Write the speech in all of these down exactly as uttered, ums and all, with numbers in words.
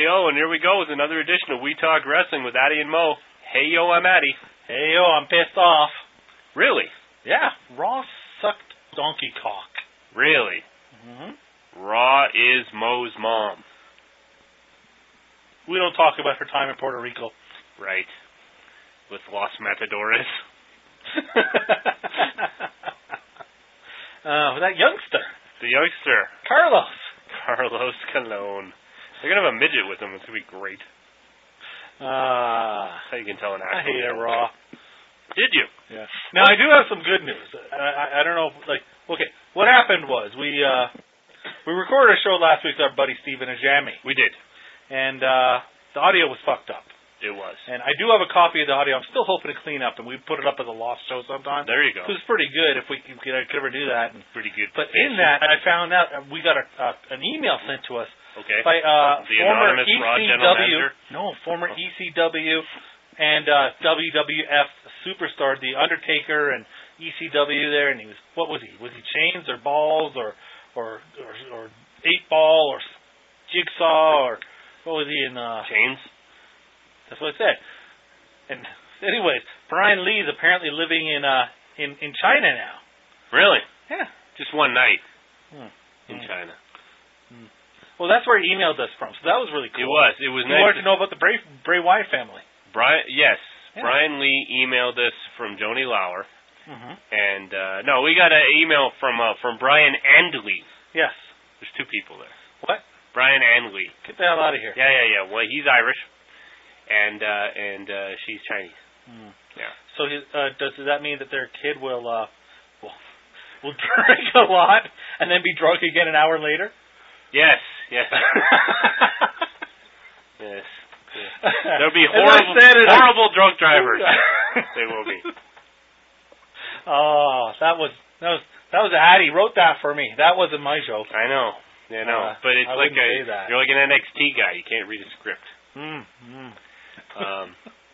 Hey-yo, and here we go with another edition of We Talk Wrestling with Addy and Mo. Hey-yo, I'm Addy. Hey-yo, I'm pissed off. Really? Yeah, Raw sucked donkey cock. Really? Mm-hmm. Raw is Mo's mom. We don't talk about her time in Puerto Rico. Right. With Los Matadores. uh, that youngster. The youngster. Carlos. Carlos Colon. They're going to have a midget with them. It's going to be great. Uh, That's how you can tell an I actor. hate it, Raw. Did you? Yeah. Now, I do have some good news. I, I, I don't know, like, okay, what happened was we uh, we recorded a show last week with our buddy Steven Ajami. We did. And uh, the audio was fucked up. It was. And I do have a copy of the audio. I'm still hoping to clean up, and we put it up as a lost show sometime. There you go. It was pretty good if we could, could ever do that. And, pretty good. But in that, I found out uh, we got a, uh, an email sent to us okay. by uh, the former anonymous E Raw C general W. manager? No, former E C W and uh, W W F superstar, The Undertaker, and E C W there. And he was, what was he? Was he chains or balls or or or, or eight ball or jigsaw or what was he in? Uh, Chains. That's what it said. And anyways, Brian Lee is apparently living in uh in, in China now. Really? Yeah. Just one night Hmm. in Hmm. China. Hmm. Well, that's where he emailed us from, so that was really cool. It was. It was He nice. wanted to know about the Bray, Bray Wyatt family. Brian, yes. Yeah. Brian Lee emailed us from Joni Lauer. Mm-hmm. And, uh, no, we got an email from uh, from Brian and Lee. Yes. There's two people there. What? Brian and Lee. Get the hell out of here. Yeah, yeah, yeah. Well, he's Irish. And uh, and uh, she's Chinese. Hmm. Yeah. So his, uh, does, does that mean that their kid will, uh, will, will drink a lot and then be drunk again an hour later? Yes, yes. yes. yes. There'll be As I horrible, said it, horrible drunk drivers. They will be. Oh, that was that was that was Addy wrote that for me. That wasn't my joke. I know. I know. Uh, but it's I like wouldn't a say that. you're like an N X T guy. You can't read a script. Mm, mm. Um,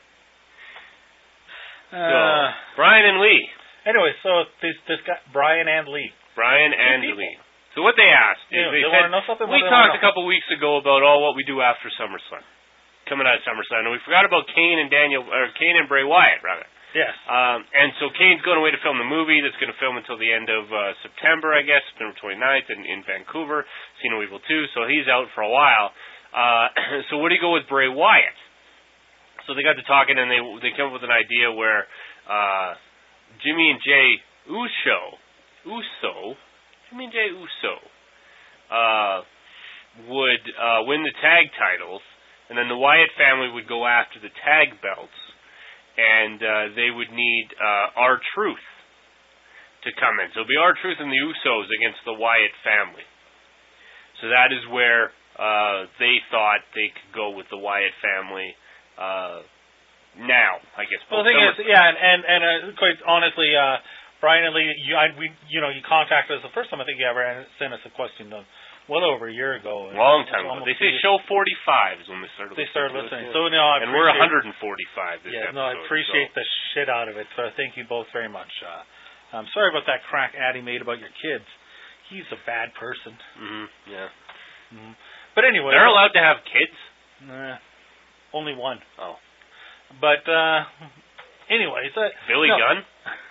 so uh, Brian and Lee. anyway, so this this guy Brian and Lee. Brian and people. Lee. So what they asked is Yeah, they, they said, wanna know something? we What do they talked wanna a couple weeks ago about all what we do after SummerSlam, coming out of SummerSlam, and we forgot about Kane and Daniel, or Kane and Bray Wyatt, rather. Yes. Um, and so Kane's going away to film the movie that's going to film until the end of uh, September, I guess, September twenty-ninth in, in Vancouver, See No Evil two, so he's out for a while. Uh, so where do you go with Bray Wyatt? So they got to talking, and they they came up with an idea where uh, Jimmy and Jay Uso, Uso, Jimmy and Jay Uso, uh, would uh, win the tag titles, and then the Wyatt family would go after the tag belts, and uh, they would need uh, R-Truth to come in. So it'll be R-Truth and the Usos against the Wyatt family. So that is where uh, they thought they could go with the Wyatt family. Uh, now, I guess. Well, the thing is, yeah, and and, and uh, quite honestly, uh, Brian and Lee, you, I, we, you know, you contacted us the first time I think you ever sent us a question done well over a year ago. Long time ago. They say years. show forty-five is when they started. They listening started to listening. us, So no, I and we're one appreciate- hundred forty-five this yeah, episode. no, I appreciate so. the shit out of it. So thank you both very much. Uh, I'm sorry about that crack Addy made about your kids. He's a bad person. Mm-hmm. Yeah. Mm-hmm. But anyway, They're allowed to have kids. Nah, only one. Oh. But uh, anyways, uh, Billy no. Gunn.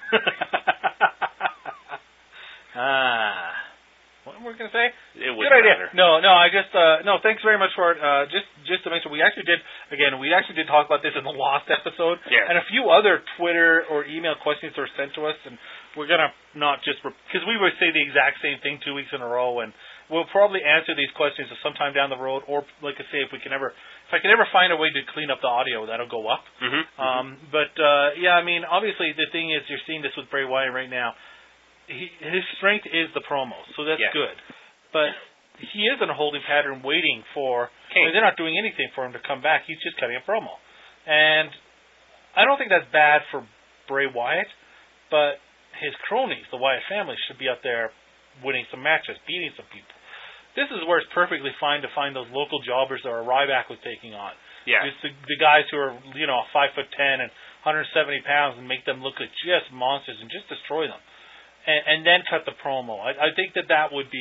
ah, what were we gonna say? It Good wouldn't idea. matter. No, no, I just uh, no. Thanks very much for it. Uh, just just to make sure, we actually did again. We actually did talk about this in the last episode, Yeah. and a few other Twitter or email questions were sent to us, and we're gonna not just because we would say the exact same thing two weeks in a row, and we'll probably answer these questions sometime down the road, or like I say, if we can ever, if I can ever find a way to clean up the audio, that'll go up. Mm-hmm. Um, but uh, yeah, I mean, obviously the thing is, you're seeing this with Bray Wyatt right now. He, his strength is the promos, so that's Yeah. good. But he is in a holding pattern, waiting for. I mean, they're not doing anything for him to come back. He's just cutting a promo, and I don't think that's bad for Bray Wyatt. But his cronies, the Wyatt family, should be out there winning some matches, beating some people. This is where it's perfectly fine to find those local jobbers that Ryback was taking on. Yeah. Just the, the guys who are, you know, five foot ten and one hundred seventy pounds, and make them look like just monsters and just destroy them. And, and then cut the promo. I, I think that that would be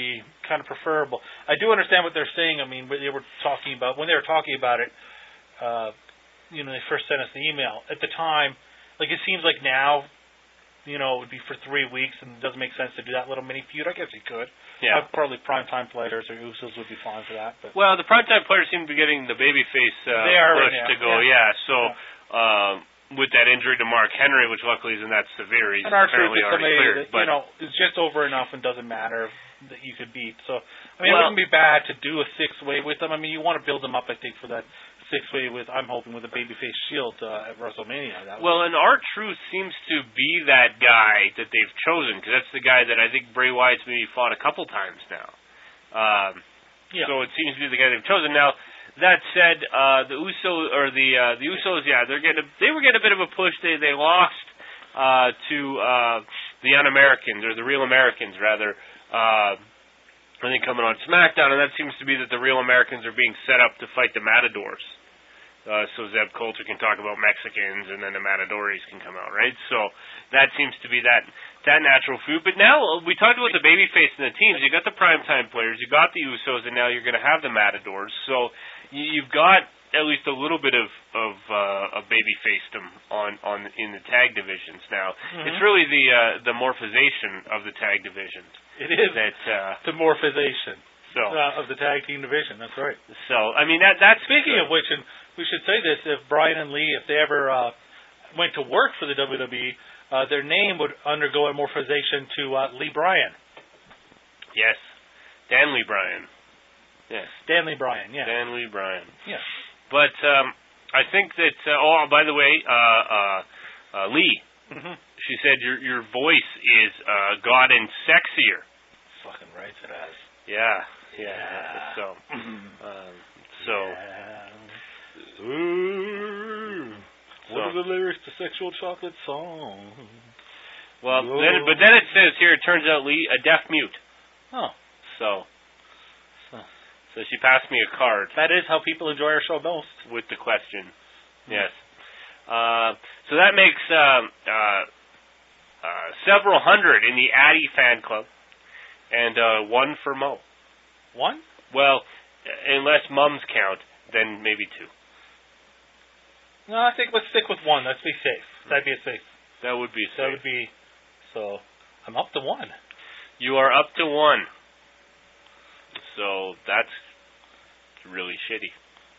kind of preferable. I do understand what they're saying. I mean, they were talking about when they were talking about it. Uh, you know, they first sent us the email. At the time, like it seems like now, you know, it would be for three weeks, and it doesn't make sense to do that little mini feud. I guess you could. Yeah. Uh, probably primetime players or Usos would be fine for that. But well, the primetime players seem to be getting the babyface uh, they are push right to go. Yeah. Yeah. So yeah. Um, with that injury to Mark Henry, which luckily isn't that severe, he's and our apparently truth is already cleared. That, but you know, it's just over enough and doesn't matter that you could beat. So I mean, well, it wouldn't be bad to do a six way with them. I mean, you want to build them up, I think, for that six way with I'm hoping with a babyface Shield uh, at WrestleMania. That well, and R-Truth seems to be that guy that they've chosen because that's the guy that I think Bray Wyatt's maybe fought a couple times now. Um, yeah. So it seems to be the guy they've chosen. Now, that said, uh, the Usos or the uh, the Usos, yeah, they're getting a, they were getting a bit of a push. They they lost uh, to uh, the Un-Americans or the Real Americans rather. Uh, I think coming on SmackDown, and that seems to be that the Real Americans are being set up to fight the Matadors. Uh, so Zeb Coulter can talk about Mexicans, and then the Matadores can come out, right? So that seems to be that that natural food. But now we talked about the babyface and the teams. You got the primetime players, you got the Usos, and now you're going to have the Matadors. So you, you've got at least a little bit of of uh, a babyfacedom on on in the tag divisions now. Mm-hmm. It's really the uh, the morphization of the tag division. It is that uh, the morphization so uh, of the tag team division. That's right. So I mean that that's speaking uh, of which, and we should say this: if Brian and Lee, if they ever uh, went to work for the W W E, uh, their name would undergo a morphization to uh, Lee Bryan. Yes, Dan Lee Bryan. Yes, Dan Lee Bryan. Yeah, Dan Lee Bryan. Yeah, but um, I think that. Uh, oh, by the way, uh, uh, uh, Lee. Mm-hmm. She said your your voice is uh, God and sexier. Fucking right, it has. Yeah, yeah. yeah. So, um, so. Yeah. Ooh, what so. are the lyrics to "Sexual Chocolate Song"? Well, then, but then it says here. It turns out Lee a deaf mute. Oh, so. So, so she passed me a card. That is how people enjoy our show most. With the question, mm. yes. Uh, so that makes um, uh, uh, several hundred in the Addy fan club, and uh, one for Mo. One? Well, unless mums count, then maybe two. No, I think let's stick with one. Let's be safe. That'd be a safe. That would be safe. That would be. So I'm up to one. You are up to one. So that's really shitty.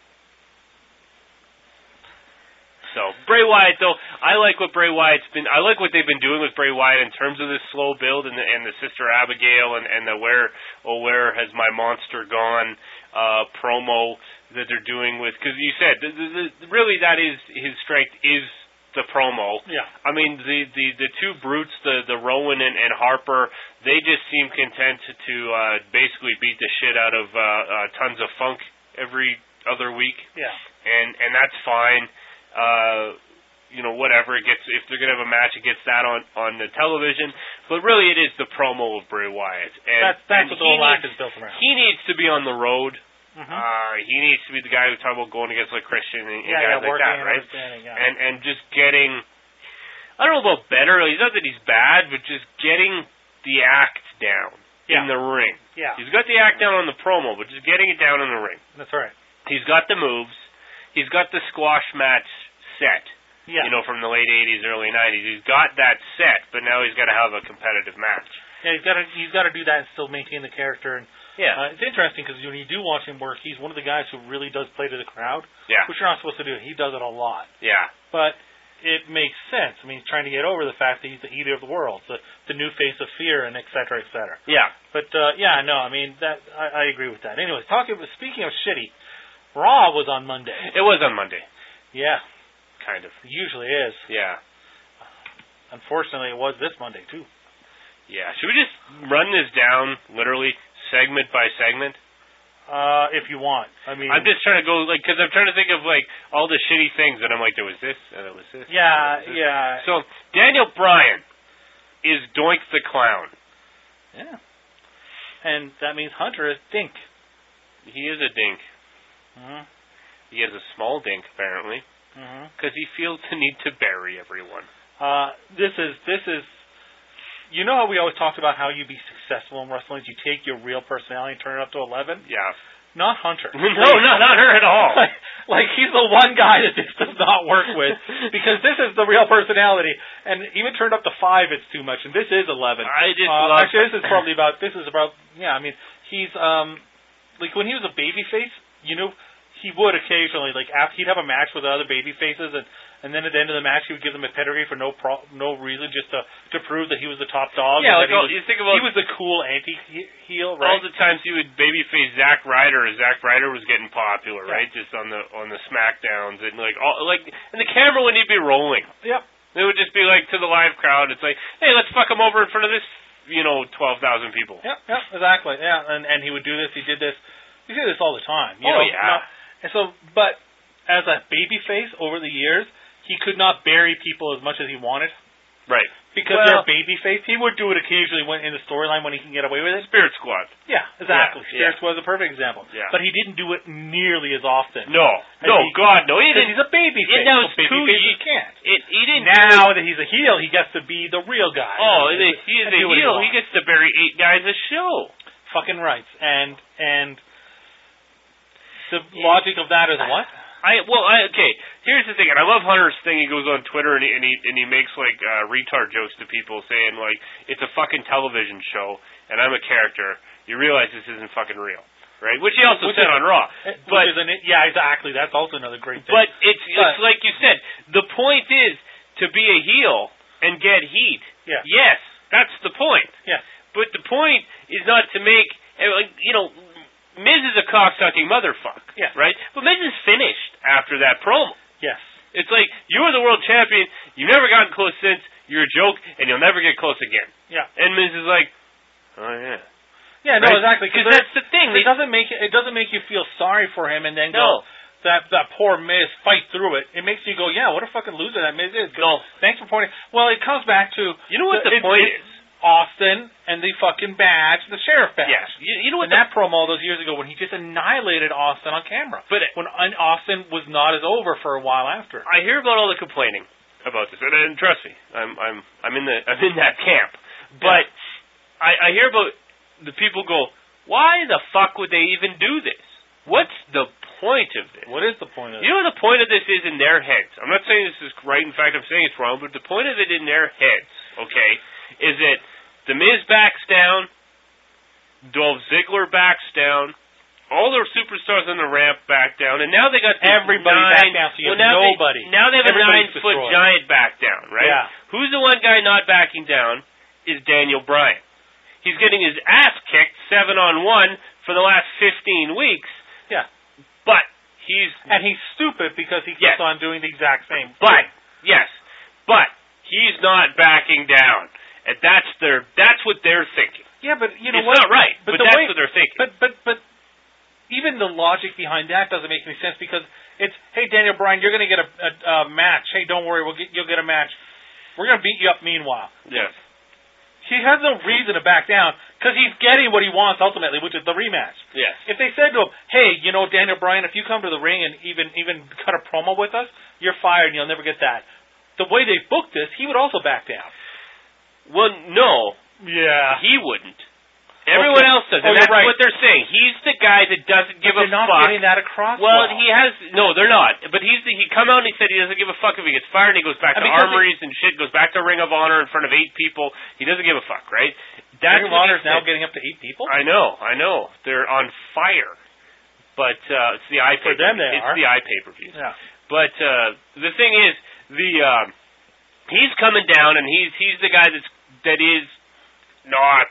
So Bray Wyatt, though, I like what Bray Wyatt's been. I like what they've been doing with Bray Wyatt in terms of this slow build and the, and the Sister Abigail and, and the where oh where has my monster gone uh, promo that they're doing with. Because you said the, the, the, really that is his strength is the promo. Yeah. I mean the the, the two brutes, the the Rowan and, and Harper, they just seem content to uh, basically beat the shit out of uh, uh, tons of funk every other week. Yeah. And and that's fine. Uh, you know, whatever it gets. If they're gonna have a match, it gets that on on the television. But really, it is the promo of Bray Wyatt, and that's that's and what the whole act needs, is built around. He needs to be on the road. Mm-hmm. Uh, he needs to be the guy who's talking about going against like Christian and, and yeah, guys yeah, like that, right? Yeah. And and just getting. I don't know about better. It's not that he's bad, but just getting the act down yeah. in the ring. Yeah. He's got the act down on the promo, but just getting it down in the ring. That's right. He's got the moves. He's got the squash match set, yeah. you know, from the late eighties, early nineties. He's got that set, but now he's got to have a competitive match. Yeah, he's got to he's got to do that and still maintain the character. And yeah, uh, it's interesting because when you do watch him work, he's one of the guys who really does play to the crowd. Yeah, which you're not supposed to do. He does it a lot. Yeah, but it makes sense. I mean, he's trying to get over the fact that he's the healer of the world, the the new face of fear, and et cetera, et cetera. Yeah, but uh, yeah, no, I mean that I, I agree with that. Anyways, talking speaking of shitty, Raw was on Monday. It was on Monday. Yeah. Kind of. It usually is. Yeah. Unfortunately, it was this Monday, too. Yeah. Should we just run this down, literally, segment by segment? Uh, if you want. I mean... I'm just trying to go, like, because I'm trying to think of, like, all the shitty things, and I'm like, there was this, and there was this. Yeah, was this. yeah. So, Daniel Bryan is Doink the Clown. Yeah. And that means Hunter is Dink. He is a dink. Mm-hmm. He has a small dink, apparently, because mm-hmm. he feels the need to bury everyone. Uh, this is this is you know how we always talked about how you be successful in wrestling? You take your real personality and turn it up to eleven? Yeah. Not Hunter. no, not, not her at all. Like, like, he's the one guy that this does not work with, because this is the real personality, and even turned up to five, it's too much, and this is eleven. I just uh, love Actually, this is probably about, this is about, yeah, I mean, he's, um, like, when he was a babyface, you know, he would occasionally, like, after, he'd have a match with the other baby faces, and and then at the end of the match, he would give them a pedigree for no pro- no reason, just to to prove that he was the top dog. Yeah, like, he, was, you think about he was the cool anti-heel, right? All the times he would babyface Zack Ryder, as Zack Ryder was getting popular, yeah. right? Just on the on the SmackDowns and like all like, and the camera wouldn't even be rolling. Yep. It would just be like to the live crowd. It's like, hey, let's fuck him over in front of this, you know, twelve thousand people. Yep. Yep. Exactly. Yeah. And and he would do this. He did this. He did this all the time. You oh know? yeah. Now, and so, but as a babyface over the years, he could not bury people as much as he wanted. Right. Because well, they're a babyface. He would do it occasionally when in the storyline when he can get away with it. Spirit Squad. Yeah, exactly. Yeah, Spirit Squad is a perfect example. Yeah. But he didn't do it nearly as often. No. No, he, God, no. He didn't. He's a babyface. It, no, so babyfaces can't. It, he didn't. Now that he's a heel, he gets to be the real guy. Oh, he is a heel. He, he gets to bury eight guys a show. Fucking rights. And, and the yeah. logic of that is what? I well, I, okay. Here's the thing, and I love Hunter's thing. He goes on Twitter and he and he, and he makes like uh, retard jokes to people, saying like, "It's a fucking television show, and I'm a character. You realize this isn't fucking real, right?" Which he also which said is, on Raw. But is an, yeah, exactly. That's also another great thing. But it's but, it's like you said. The point is to be a heel and get heat. Yeah. Yes, that's the point. Yeah. But the point is not to make, you know. Miz is a cocksucking motherfucker, yeah. right? But Miz is finished after that promo. Yes. It's like, you were the world champion, you've never gotten close since, you're a joke, and you'll never get close again. Yeah. And Miz is like, oh yeah. Yeah, no, right? Exactly. Because that's the thing. It doesn't make it, it doesn't make you feel sorry for him and then no. go, that that poor Miz, fight through it. It makes you go, yeah, what a fucking loser that Miz is. No. Thanks for pointing. Well, it comes back to... You know what the, the point is? Austin and the fucking badge, the sheriff badge. Yeah. You, you know what? And that promo all those years ago when he just annihilated Austin on camera. But when Austin was not as over for a while after. I hear about all the complaining about this, and, and trust me, I'm I'm I'm in the I'm in that camp. But yeah. I, I hear about the people go, why the fuck would they even do this? What's the point of this? What is the point of it? You know what the point of this is in their heads? I'm not saying this is right. In fact, I'm saying it's wrong. But the point of it in their heads, okay, is that The Miz backs down, Dolph Ziggler backs down, all their superstars on the ramp back down, and now they got everybody nine, back down. So you well, have now nobody. They, now they have Everybody's a nine-foot destroyed. giant back down, right? Yeah. Who's the one guy not backing down? Is Daniel Bryan. He's getting his ass kicked seven on one for the last fifteen weeks. Yeah. But he's and he's stupid because he keeps yes. on doing the exact same. But thing. yes, but he's not backing down. And that's their that's what they're thinking. Yeah, but you know it's what? It's not right, but, but that's way, what they're thinking. But but but even the logic behind that doesn't make any sense because it's, hey Daniel Bryan, you're going to get a, a, a match. Hey, don't worry, we'll get you'll get a match. We're going to beat you up. Meanwhile, yes, he has no reason to back down because he's getting what he wants ultimately, which is the rematch. Yes. If they said to him, hey, you know Daniel Bryan, if you come to the ring and even even cut a promo with us, you're fired and you'll never get that. The way they booked this, he would also back down. Well, no. Yeah. He wouldn't. Everyone okay. else does, oh, and that's right. what they're saying. He's the guy that doesn't give but a they're not fuck. getting that across. Well, well, he has no, they're not. But he's the, he come out and he said he doesn't give a fuck if he gets fired. And he goes back and to armories he, and shit. Goes back to Ring of Honor in front of eight people. He doesn't give a fuck, right? That's Ring of Honor is now getting up to eight people. I know, I know. They're on fire. But uh, it's the iPay. For them, they it's are. the iPay per views. Yeah. But uh, the thing is, the um, he's coming down, and he's he's the guy that's that is not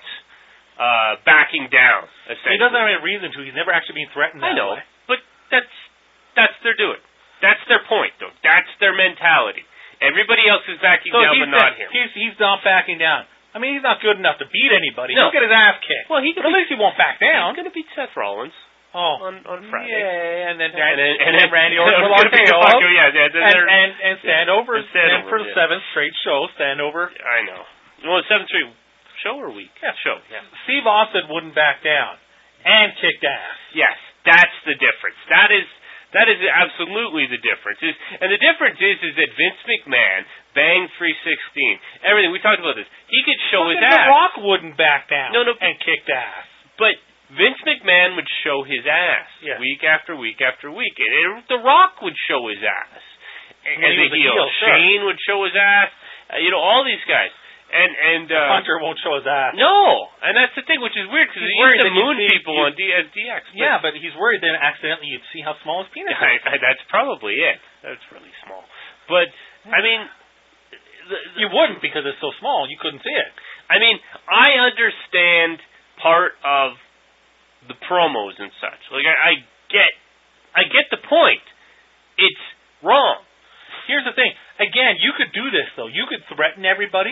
uh, backing down. He doesn't have any reason to. He's never actually been threatened. That I know, way. but that's that's their doing. That's their point, though. That's their mentality. Everybody else is backing so down, but not him. He's he's not backing down. I mean, he's not good enough to beat anybody. No. He'll get his ass kicked. Well, he but at least he won't back down. He's going to beat Seth Rollins. Oh, on, on Friday. Yeah, and then, and then, and then, then Randy Orton will yeah, yeah, yeah, and, and, and stand over, and stand and over, for the yeah. seventh straight show, stand over. I know. Well, seventh straight show or week? Yeah, show. Yeah. Steve Austin wouldn't back down and kicked ass. Yes, that's the difference. That is That is absolutely the difference. Is, and the difference is, is that Vince McMahon, Bang three sixteen, everything, we talked about this, he could show his The ass. The Rock wouldn't back down no, no, and kick ass. But Vince McMahon would show his ass yeah. week after week after week. And The Rock would show his ass. And as a heel. heel sure. Shane would show his ass. Uh, you know, all these guys. And and uh, Hunter won't show his ass. No, and that's the thing, which is weird because he used to moon people on D- as D X. But yeah, but he's worried that accidentally you'd see how small his penis is. I, I, that's probably it. That's really small. But I mean, the, the, you wouldn't because it's so small you couldn't see it. I mean, I understand part of the promos and such. Like I, I get, I get the point. It's wrong. Here's the thing. Again, you could do this though. You could threaten everybody.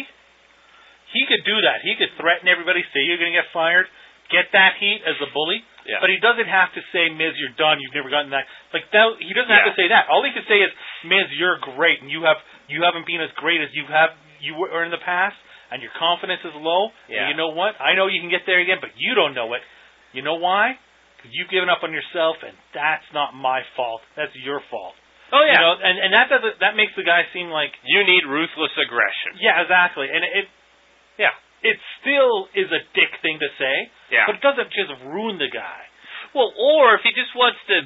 He could do that. He could threaten everybody, say you're going to get fired, get that heat as a bully. Yeah. But he doesn't have to say, Miz, you're done. You've never gotten that. Like that, he doesn't yeah. have to say that. All he can say is, Miz, you're great, and you have you haven't been as great as you have you were in the past, and your confidence is low. Yeah. And you know what? I know you can get there again, but you don't know it. You know why? Because you've given up on yourself, and that's not my fault. That's your fault. Oh yeah. You know, and and that doesn't that makes the guy seem like you need ruthless aggression. Yeah, exactly, and it. Yeah. It still is a dick thing to say, yeah. but it doesn't just ruin the guy. Well, or if he just wants to,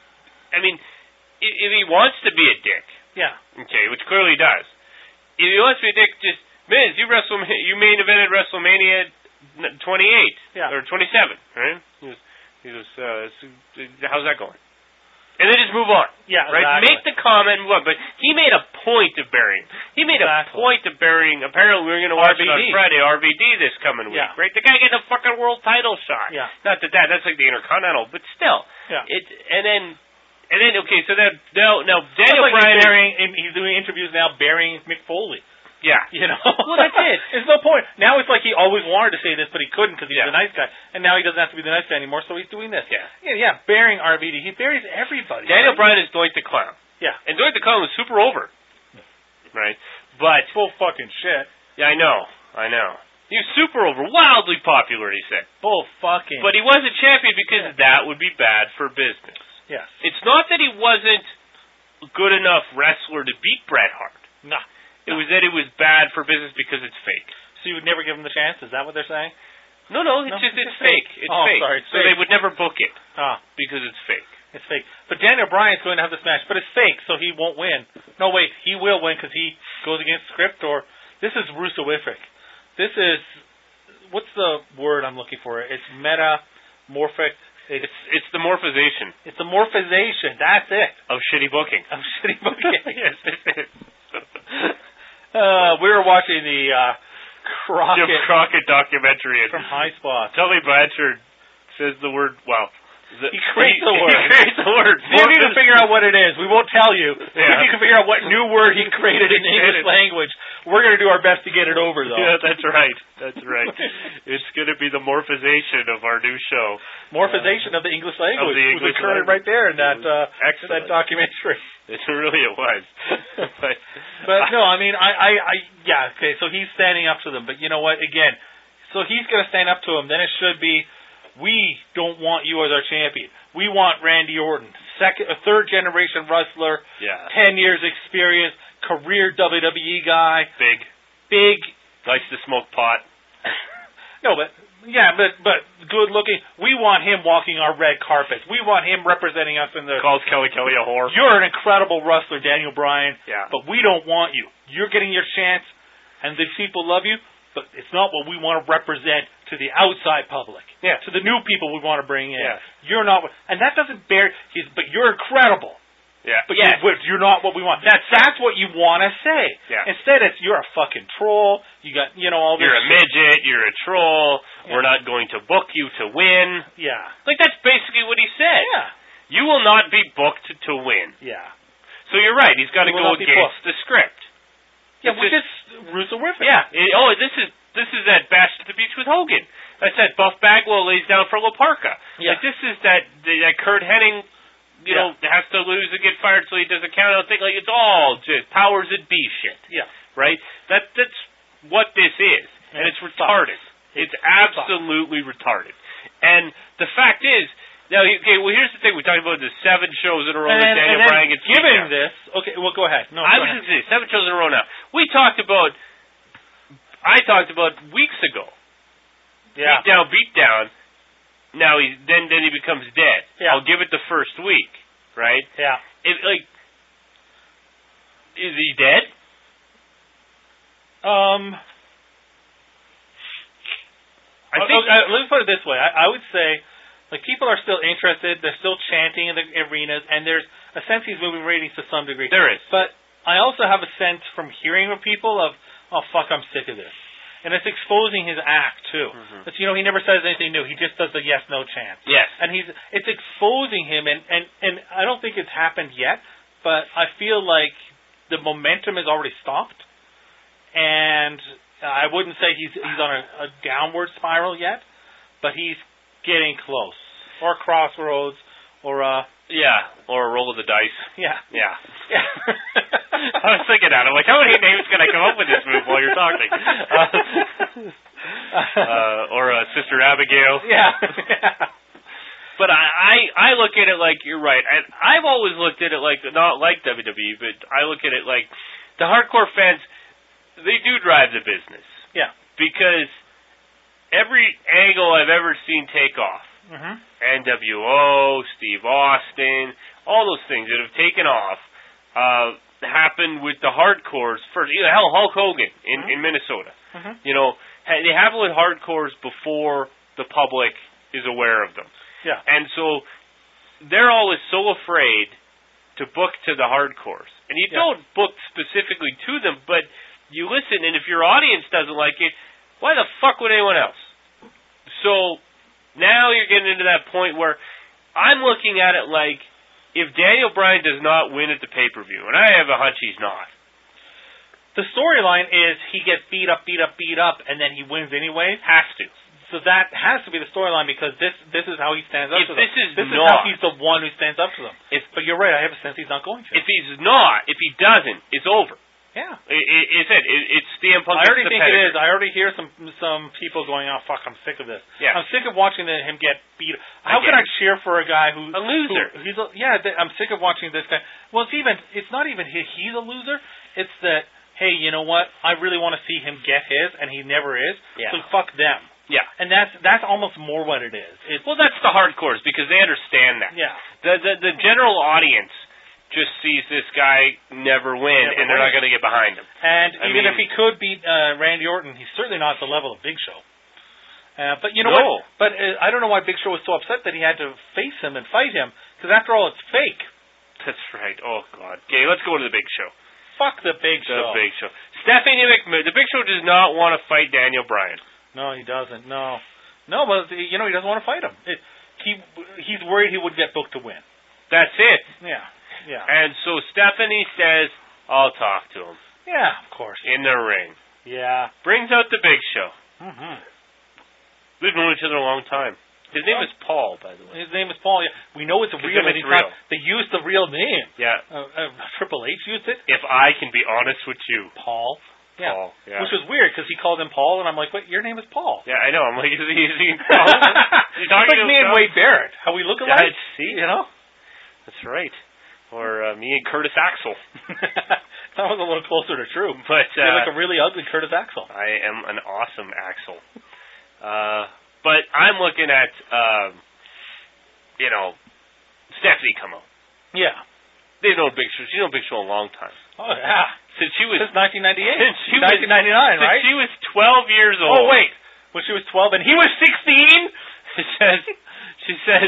I mean, if he wants to be a dick, yeah, okay, which clearly he does. If he wants to be a dick, just Miz, you wrestle, you main evented WrestleMania twenty-eight, yeah. or twenty-seven, right? He was, he was, uh, how's that going? And then just move on. Yeah, right. Exactly. Make the comment and move on. But he made a point of burying. He made exactly. a point of burying. Apparently, we're going to watch R V D. it on Friday. R V D this coming week. Yeah. Right. The guy getting a fucking world title shot. Yeah. Not that that that's like the Intercontinental, but still. Yeah. It and then and then okay. So that now now Daniel like Bryan he's, burying, he's doing interviews now burying Mick Foley. Yeah. You know? Well, that's it. There's no point. Now it's like he always wanted to say this, but he couldn't because he's yeah. the nice guy. And now he doesn't have to be the nice guy anymore, so he's doing this. Yeah. Yeah, yeah burying R V D. He buries everybody. Daniel right? Bryan is Doink the Clown. Yeah. And Doink the Clown was super over. Right? But... Full fucking shit. Yeah, I know. I know. He was super over. Wildly popular, he said. Bull fucking... But he wasn't champion because yeah. that would be bad for business. Yes. It's not that he wasn't a good enough wrestler to beat Bret Hart. Nah. It was that it was bad for business because it's fake. So you would never give him the chance? Is that what they're saying? No, no, it's no, just it's it's fake. fake. It's oh, fake. sorry, it's so fake. they would never book it ah. because it's fake. It's fake. But Daniel Bryan's going to have this match, but it's fake, so he won't win. No, wait, he will win because he goes against script. Or this is Russo-ific. This is what's the word I'm looking for? It's metamorphic. It's it's the morphization. It's the morphization. That's it. Of shitty booking. Of shitty booking. Yes, it is. Uh, we were watching the uh, Crockett, Jim Crockett documentary from High Spot. Tully Blanchard says the word. Well, the, he creates he, the word. He creates the word. See if you can figure out what it is. We won't tell you. Yeah. If you can figure out what new word he created in the English language, we're going to do our best to get it over, though. Yeah, that's right. That's right. It's going to be the morphization of our new show. Morphization uh, of the English language. Of the English was occurred language. right there in that uh, excellent that documentary. It really it was. but, but no, I mean, I, I, I, yeah, okay. So he's standing up to them, but you know what? Again, so he's going to stand up to them. Then it should be, we don't want you as our champion. We want Randy Orton, second, a third generation wrestler, yeah. ten years experience, career W W E guy, big, big, likes to smoke pot. No, but. Yeah, but but good looking. We want him walking our red carpets. We want him representing us in the. Calls Kelly Kelly a whore. You're an incredible wrestler, Daniel Bryan. Yeah. But we don't want you. You're getting your chance, and these people love you. But it's not what we want to represent to the outside public. Yeah. To the new people we want to bring in. Yeah. You're not, and that doesn't bear. He's, but you're incredible. Yeah. But yes. you're, you're not what we want. That's that's what you want to say. Yeah. Instead, it's you're a fucking troll. You got you know all this. You're a midget. You're a troll. Yeah. We're not going to book you to win. Yeah. Like that's basically what he said. Yeah. You will not be booked to win. Yeah. So you're right. He's got to go against the script. Yeah, it's which is Russo-ific. Yeah. It, oh, this is this is that Bash at the Beach with Hogan. That's that Buff Bagwell lays down for La Parka. Yeah. Like this is that that Kurt Hennig. You yeah. know, has to lose and get fired so he does a count out thing. Like, it's all just powers that be shit. Yeah. Right? That That's what this is. And, and it's retarded. It's, it's absolutely retarded. And the fact is, Now, okay, well, here's the thing. We talked about the seven shows in a row and, that Daniel and Bryan gets beat giving down. this, okay, well, go ahead. No, I go was ahead. going to say, seven shows in a row now. We talked about, I talked about weeks ago. Yeah. Beat down, beat down. Now, he's, then, then he becomes dead. Yeah. I'll give it the first week, right? Yeah. It, like, is he dead? Um... I think, okay, let me put it this way. I, I would say, like, people are still interested. They're still chanting in the arenas, and there's a sense he's moving ratings to some degree. There is. But I also have a sense from hearing from people of, oh, fuck, I'm sick of this. And it's exposing his act, too. Mm-hmm. It's, you know, he never says anything new. He just does the yes-no chant. Yes. And he's it's exposing him, and, and, and I don't think it's happened yet, but I feel like the momentum has already stopped. And I wouldn't say he's he's on a, a downward spiral yet, but he's getting close. Or crossroads, or uh yeah, or a roll of the dice. Yeah. Yeah. Yeah. I was thinking that. I'm like, how many names can I come up with this move while you're talking? Uh, uh, or uh, Sister Abigail. Yeah. But I, I I look at it like you're right. And I've always looked at it like not like W W E, but I look at it like the hardcore fans. They do drive the business. Yeah. Because every angle I've ever seen take off, mm-hmm. N W O, Steve Austin, all those things that have taken off, uh, happened with the hardcores first. You know, hell, Hulk Hogan in, mm-hmm. in Minnesota. Mm-hmm. You know, they happen with hardcores before the public is aware of them. Yeah. And so they're always so afraid to book to the hardcores. And you yeah. don't book specifically to them, but you listen, and if your audience doesn't like it, why the fuck would anyone else? So now you're getting into that point where I'm looking at it like if Daniel Bryan does not win at the pay-per-view, and I have a hunch he's not. The storyline is he gets beat up, beat up, beat up, and then he wins anyway. Has to. So that has to be the storyline because this this is how he stands up if to them. This is this not, is how he's the one who stands up to them. If, but you're right, I have a sense he's not going to. If he's not, if he doesn't, it's over. Yeah. It, it, it's it. it. It's C M Punk. I already think pedigree. it is. I already hear some some people going, oh, fuck, I'm sick of this. Yeah. I'm sick of watching the, him get beat. How can I cheer for a guy who... A loser. Who, he's a, yeah, th- I'm sick of watching this guy. Well, it's even, it's not even he, he's a loser. It's that, hey, you know what? I really want to see him get his, and he never is. Yeah. So fuck them. Yeah. And that's that's almost more what it is. It's, well, that's the hardcores because they understand that. Yeah. The the, the general audience just sees this guy never win, never and they're win. not going to get behind him. And I even mean, if he could beat uh, Randy Orton, he's certainly not at the level of Big Show. Uh, but you know no. what? But uh, I don't know why Big Show was so upset that he had to face him and fight him, because after all, it's fake. That's right. Oh, God. Okay, let's go to the Big Show. Fuck the Big the Show. The Big Show. Stephanie McMahon. The Big Show does not want to fight Daniel Bryan. No, he doesn't. No. No, but, you know, he doesn't want to fight him. It, he He's worried he would get booked to win. That's it. Yeah. Yeah. And so Stephanie says, I'll talk to him. Yeah, of course. In the ring. Yeah. Brings out the Big Show. Mm-hmm. We've known each other a long time. His name is Paul, by the way. His name is Paul. Yeah. We know it's a real name. It's real. They used the real name. Yeah. Uh, uh, Triple H used it. If I can be honest with you. Paul. Yeah. Paul, yeah. Which was weird because he called him Paul, and I'm like, wait, your name is Paul. Yeah, I know. I'm like, is he, is he Paul? Is he talking it's like to me and himself? Wade Barrett. How we look alike. Yeah, see? You know? That's right. Or uh, me and Curtis Axel. That was a little closer to true. But uh, you're like a really ugly Curtis Axel. I am an awesome Axel. Uh, but I'm looking at, um, you know, Stephanie come out. Yeah. They've known Big Show. She's known Big Show a long time. Oh, yeah. Since she was... Since nineteen ninety-eight. Since she nineteen ninety-nine, was, right? Since she was twelve years old. Oh, wait. When she was twelve and he was sixteen? She says... She says...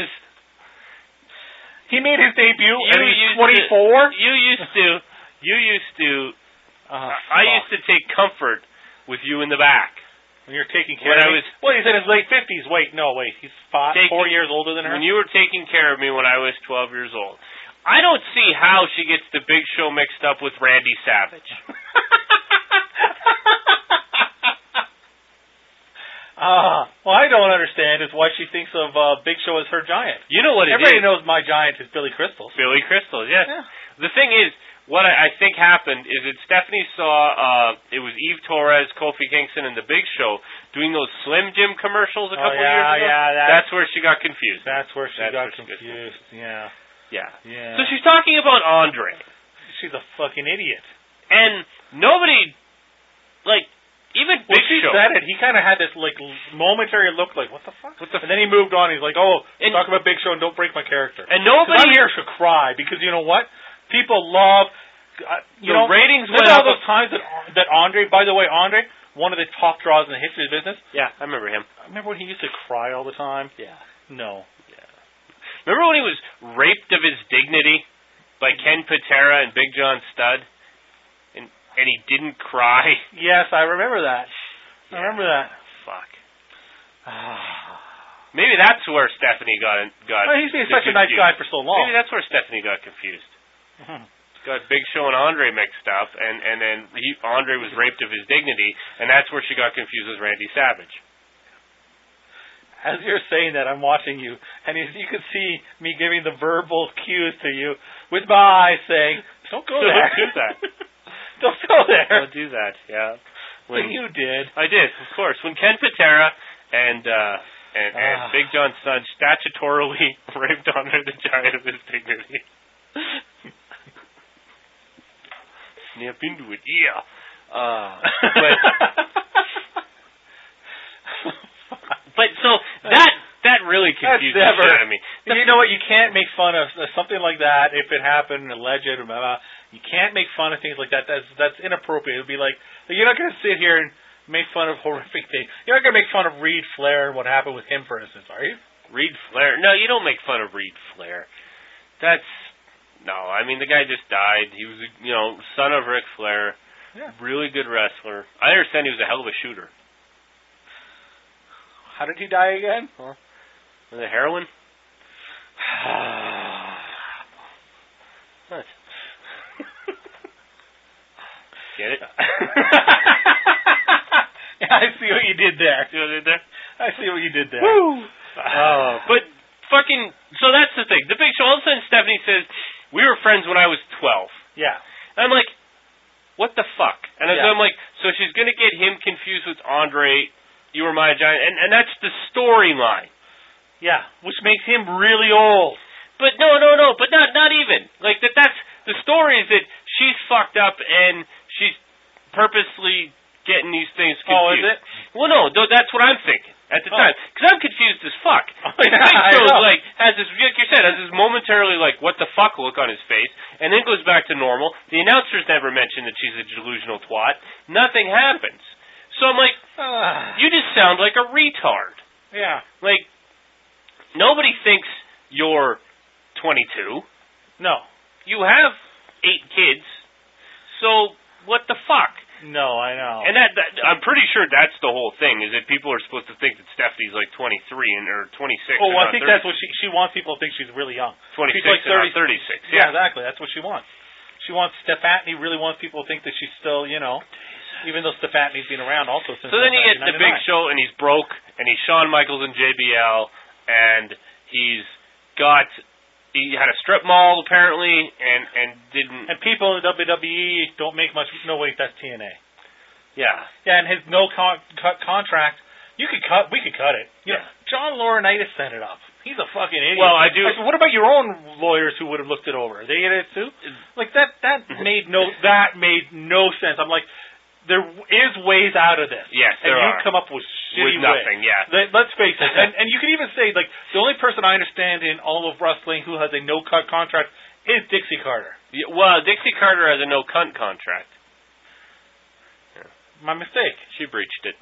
He made his debut you and he's used twenty-four? To, you used to... You used to... Uh, I used to take comfort with you in the back. When you're taking care when of I me? was, well, he's in his late fifties. Wait, no, wait. He's five, taking, four years older than her? When you were taking care of me when I was twelve years old. I don't see how she gets the Big Show mixed up with Randy Savage. Ah, uh, well, I don't understand is why she thinks of uh, Big Show as her giant. You know what it Everybody is. knows my giant is Billy Crystal. Billy Crystal, yes. Yeah. The thing is, what I, I think happened is that Stephanie saw, uh, it was Eve Torres, Kofi Kingston, and the Big Show doing those Slim Jim commercials a oh, couple yeah, years ago. Yeah, that's, that's where she got confused. That's where she that's got where confused. She got confused. Yeah. Yeah. Yeah. So she's talking about Andre. She's a fucking idiot. And nobody, like, even Big When she Show. said it, he kind of had this like momentary look, like what the fuck? What the and then he moved on. He's like, oh, and, talk about Big Show and don't break my character. And nobody I'm here to cry because you know what? People love. Uh, you the know, ratings remember went all up. those times that that Andre. By the way, Andre, one of the top draws in the history of the business. Yeah, I remember him. Remember when he used to cry all the time? Yeah. No. Yeah. Remember when he was raped of his dignity by Ken Patera and Big John Studd, and and he didn't cry. Yes, I remember that. Yeah. I remember that. Fuck. Maybe that's where Stephanie got got. Well, he's been such a nice guy for so long. Maybe that's where Stephanie got confused. Mm-hmm. Got Big Show and Andre mixed up, and and then he, Andre was raped of his dignity, and that's where she got confused with Randy Savage. As you're saying that, I'm watching you, and as you can see me giving the verbal cues to you with my eyes saying, "Don't go there. Don't do that. Don't go there. Don't do that." Yeah. When you did. I did, of course. When Ken Patera and uh, and, and ah. Big John Studd statutorily raped Andre the Giant of his dignity. Snap into it, yeah. Uh, but, but so that that really confused the never, shit out of me. You know what? You can't make fun of something like that if it happened, alleged, blah, blah. You can't make fun of things like that. That's that's inappropriate. It would be like you're not going to sit here and make fun of horrific things. You're not going to make fun of Reid Flair and what happened with him, for instance, are you? Reid Flair? No, you don't make fun of Reid Flair. That's no. I mean, the guy just died. He was, you know, son of Ric Flair. Yeah. Really good wrestler. I understand he was a hell of a shooter. How did he die again? Huh? Was it heroin? What? Get it? Yeah, I see what you did there. See what I did there? I see what you did there. Woo! Uh, but fucking, so that's the thing. The Big Show, all of a sudden Stephanie says, we were friends when I was twelve. Yeah. And I'm like, what the fuck? And yeah. so I'm like, so she's going to get him confused with Andre, you were my giant, and, and that's the storyline. Yeah, which makes him really old. But no, no, no, but not not even. Like, that. that's, the story is that she's fucked up and she's purposely getting these things confused. Oh, is it? Well, no, th- that's what I'm thinking at the oh. time. Because I'm confused as fuck. Oh, Like, yeah, Big Show, I know. like, has this, like you said, has this momentarily, like, what the fuck look on his face, and then goes back to normal. The announcers never mention that she's a delusional twat. Nothing happens. So I'm like, uh. you just sound like a retard. Yeah. Like, nobody thinks you're twenty-two. No. You have eight kids. So, what the fuck? No, I know. And that, that I'm pretty sure that's the whole thing, is that people are supposed to think that Stephanie's like twenty-three and or twenty-six. Oh, or I think thirty. that's what she she wants people to think she's really young. twenty-six she's like and thirty, not thirty-six. Yeah. Yeah, exactly. That's what she wants. She wants Stephanie really wants people to think that she's still, you know, even though Stephanie's been around also since. So then you get the Big Show, and he's broke, and he's Shawn Michaels and J B L, and he's got. He had a strip mall apparently, and and didn't. And people in W W E don't make much. No, wait, that's T N A. Yeah. Yeah, and his no con- cut contract. You could cut. We could cut it. You Yeah. know, John Laurinaitis set it up. He's a fucking idiot. Well, I do. I said, what about your own lawyers who would have looked it over? They did it too. Like that. That made no. That made no sense. I'm like, there is ways out of this. Yes, and there you are. come up with shitty With nothing, ways. yeah. Let- Let's face it. and, and you can even say, like, the only person I understand in all of wrestling who has a no-cut contract is Dixie Carter. Yeah, well, Dixie Carter has a no cunt contract. My mistake. She breached it.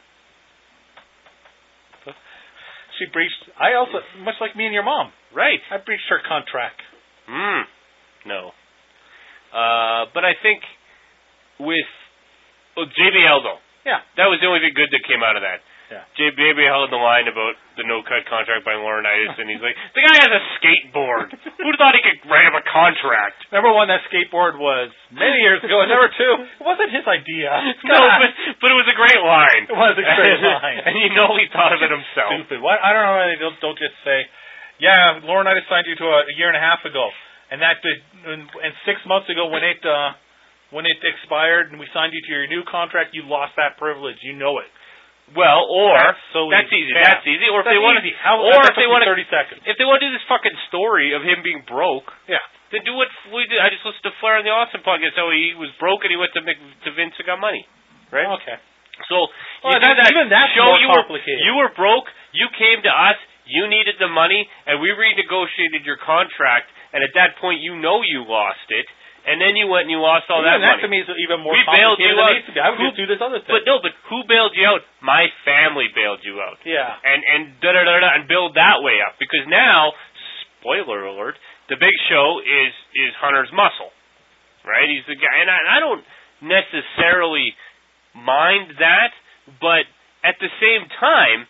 She breached. I also, much like me and your mom, Right. I breached her contract. Hmm. No. Uh, but I think with well, J B L though. Yeah. That was the only thing good that came out of that. Yeah. J B L had the line about the no-cut contract by Laurinaitis, and he's like, the guy has a skateboard. Who thought he could write him a contract? Number one, that skateboard was many years ago. And number two, it wasn't his idea. No, but, but it was a great line. It was a great line. And you know he thought of it himself. Stupid. Why, I don't know why they don't, don't just say, yeah, Laurinaitis signed you to a, a year and a half ago, and that did, and, and six months ago when it uh, when it expired and we signed you to your new contract, you lost that privilege. You know it. Well, or that's, so that's easy. easy. Yeah. That's easy. Or if that's they want to, How, or if they want to, thirty seconds. If they want to do this fucking story of him being broke, yeah, then do what we did. I just listened to Flair on the Austin podcast. How he was broke and he went to Mc, to Vince and got money, right? Okay. So well, you that, that even that's show more you were complicated. you were broke. You came to us. You needed the money, and we renegotiated your contract. And at that point, you know you lost it. And then you went and you lost all even that that money. to me is even more we complicated bailed you than out. it needs to be. I would who, just do this other thing. But no, but who bailed you out? My family bailed you out. Yeah. And and da da da da and build that way up because now, spoiler alert, the Big Show is is Hunter's muscle, right? He's the guy, and I, and I don't necessarily mind that, but at the same time,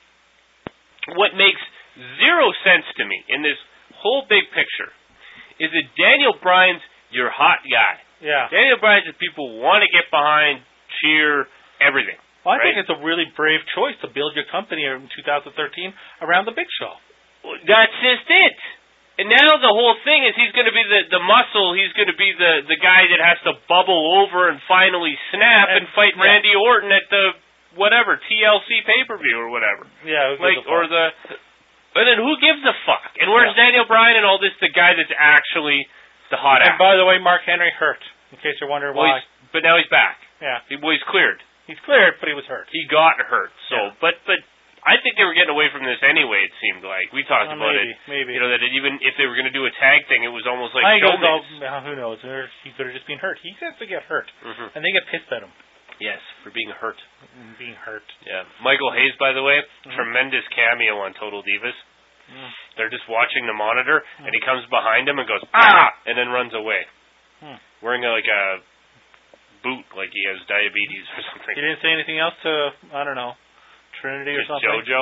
what makes zero sense to me in this whole big picture is that Daniel Bryan's your hot guy. Yeah. Daniel Bryan's that people want to get behind, cheer, everything. Well, I right? think it's a really brave choice to build your company in two thousand thirteen around the Big Show. Well, that's just it. And now the whole thing is he's going to be the, the muscle. He's going to be the, the guy that has to bubble over and finally snap and, and fight yeah. Randy Orton at the whatever T L C pay-per-view or whatever. Yeah, like or the. And then who gives a fuck? And where's yeah. Daniel Bryan and all this? The guy that's actually the hot And act. by the way, Mark Henry hurt. In case you're wondering well, why. But now he's back. Yeah. He, well, he's cleared. He's cleared, but he was hurt. He got hurt. So, yeah. but but I think they were getting away from this anyway. It seemed like we talked well, about maybe, it. Maybe you know that it, even if they were going to do a tag thing, it was almost like I showbiz. Know, who knows? He could have just been hurt. He tends to get hurt, mm-hmm. and they get pissed at him. Yes, for being hurt. Being hurt. Yeah. Michael Hayes, by the way, mm-hmm. tremendous cameo on Total Divas. Mm. They're just watching the monitor, mm. and he comes behind them and goes ah, and then runs away, mm. wearing a, like a boot, like he has diabetes or something. He didn't say anything else to I don't know, Trinity Just or something. JoJo.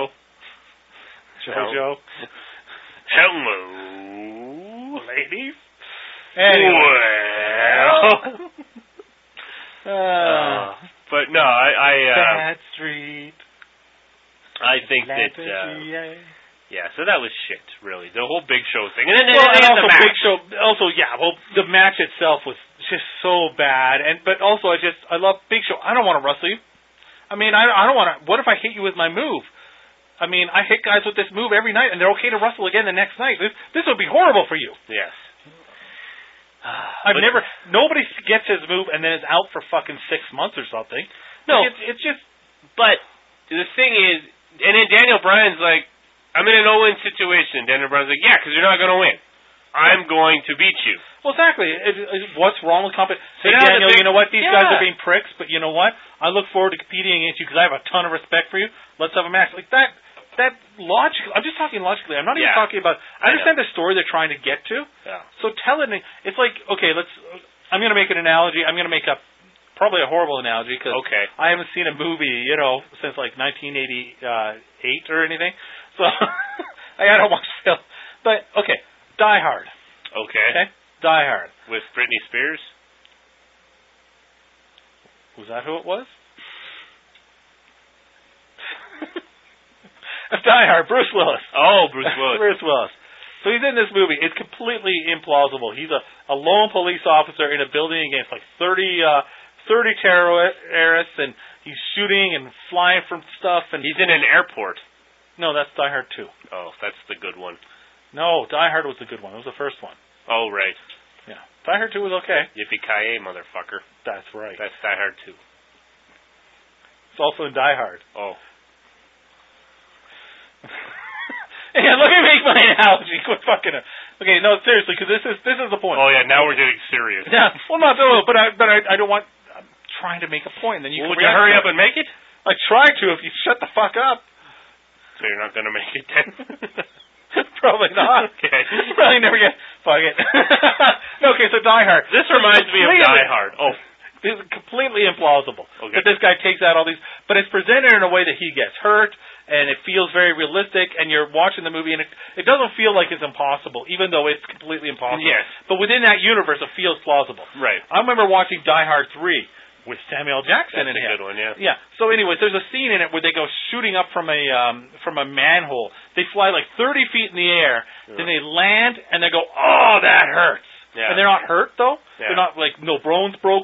JoJo. Hello, ladies. Anyway. Well. uh, uh, but no, I. I uh, Bad Street. I think that. Uh, yeah, so that was shit, really. The whole Big Show thing, and then well, and, and and also the match. Big Show. Also, yeah. Well, the match itself was just so bad, and but also I just I love Big Show. I don't want to wrestle you. I mean, I I don't want to. What if I hit you with my move? I mean, I hit guys with this move every night, and they're okay to wrestle again the next night. This this would be horrible for you. Yes. I've never. Nobody gets his move and then is out for fucking six months or something. No, like it's, it's just. But the thing is, and then Daniel Bryan's like, I'm in a no-win situation. Daniel Bryan's like, yeah, because you're not going to win. I'm going to beat you. Well, exactly. It, it, what's wrong with competition? So hey, Daniel, big, you know what? These yeah. guys are being pricks, but you know what? I look forward to competing against you because I have a ton of respect for you. Let's have a match. Like that. That logically, I'm just talking logically. I'm not even yeah. talking about. I understand the story they're trying to get to. Yeah. So tell it. It's like, okay, let's. I'm going to make an analogy. I'm going to make up probably a horrible analogy because okay. I haven't seen a movie, you know, since like nineteen eighty-eight or anything. So I don't watch film. But okay, Die Hard. Okay. Okay. Die Hard with Britney Spears. Was that who it was? Die Hard, Bruce Willis. Oh, Bruce Willis. Bruce Willis. So he's in this movie. It's completely implausible. He's a, a lone police officer in a building against like thirty, uh, thirty terrorists, and he's shooting and flying from stuff. And he's in an airport. No, that's Die Hard two. Oh, that's the good one. No, Die Hard was the good one. It was the first one. Oh, right. Yeah. Die Hard two was okay. Yippee-ki-yay, motherfucker. That's right. That's Die Hard two. It's also in Die Hard. Oh. Yeah, let me make my analogy. Quit fucking it. Okay, no, seriously, because this is this is the point. Oh yeah, now we're getting serious. Yeah, well, not no, but I but I, I don't want. I'm trying to make a point. Then you well, can would you hurry up and make it? I try to. If you shut the fuck up. So you're not going to make it then? Probably not. Okay. Probably never get. Fuck it. No, okay, so Die Hard. This reminds me of Die Hard. Oh. This is completely implausible. Okay. That this guy takes out all these, but it's presented in a way that he gets hurt, and it feels very realistic, and you're watching the movie, and it, it doesn't feel like it's impossible, even though it's completely impossible. Yes. But within that universe, it feels plausible. Right. I remember watching Die Hard three with Samuel Jackson That's in a it. good one, yeah. Yeah. So anyways, there's a scene in it where they go shooting up from a um, from a manhole. They fly like thirty feet in the air, yeah. Then they land, and they go, oh, that hurts. Yeah. And they're not hurt, though. Yeah. They're not, like, no bones broken,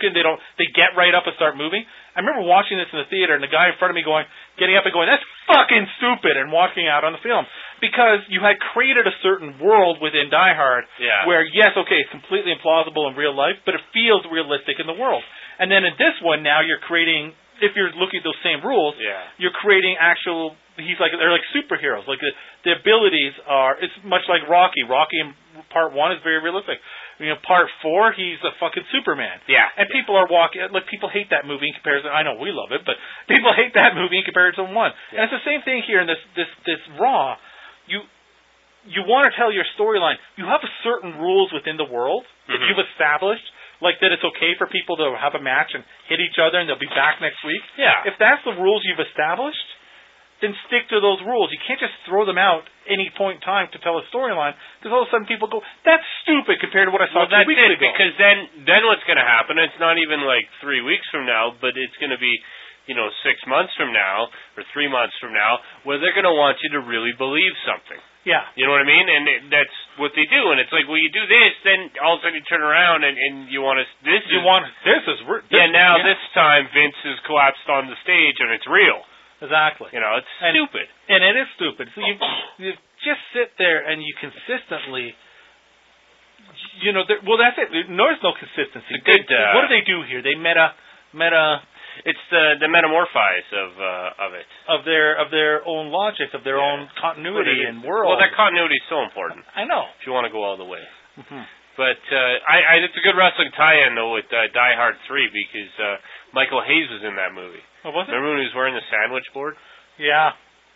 imagine they don't, they get right up and start moving. I remember watching this in the theater and the guy in front of me going, getting up and going, that's fucking stupid, and walking out on the film. Because you had created a certain world within Die Hard yeah. where, yes, okay, it's completely implausible in real life, but it feels realistic in the world. And then in this one now you're creating, if you're looking at those same rules, yeah. you're creating actual, he's like, they're like superheroes. Like the, the abilities are, it's much like Rocky. Rocky in part one is very realistic. You know, part four, he's a fucking Superman. Yeah. And people are walking, like, people hate that movie in comparison. I know we love it, but people hate that movie in comparison to one. Yeah. And it's the same thing here in this, this, this Raw. You, you want to tell your storyline. You have certain rules within the world that mm-hmm. you've established, like that it's okay for people to have a match and hit each other and they'll be back next week. Yeah. If that's the rules you've established, then stick to those rules. You can't just throw them out any point in time to tell a storyline, because all of a sudden people go, that's stupid compared to what I saw well, two that's weeks it, ago. Because then, then what's going to happen, it's not even like three weeks from now, but it's going to be, you know, six months from now, or three months from now, where they're going to want you to really believe something. Yeah. You know what I mean? And it, that's what they do. And it's like, well, you do this, then all of a sudden you turn around and, and you want to, this You is, want, this is, this, yeah, now yeah. this time Vince has collapsed on the stage and it's real. Exactly. You know, it's and, stupid. And it is stupid. So you you just sit there and you consistently, you know, there, well, that's it. There's no consistency. Good, they, uh, what do they do here? They meta, meta. It's the the metamorphize of uh, of it. Of their of their own logic, of their yeah. own continuity and world. Well, that continuity is so important. I know. If you want to go all the way. Mm-hmm. But uh, I, I, it's a good wrestling tie-in though with uh, Die Hard three, because uh, Michael Hayes was in that movie. Oh, was it? Remember when he was wearing the sandwich board? Yeah.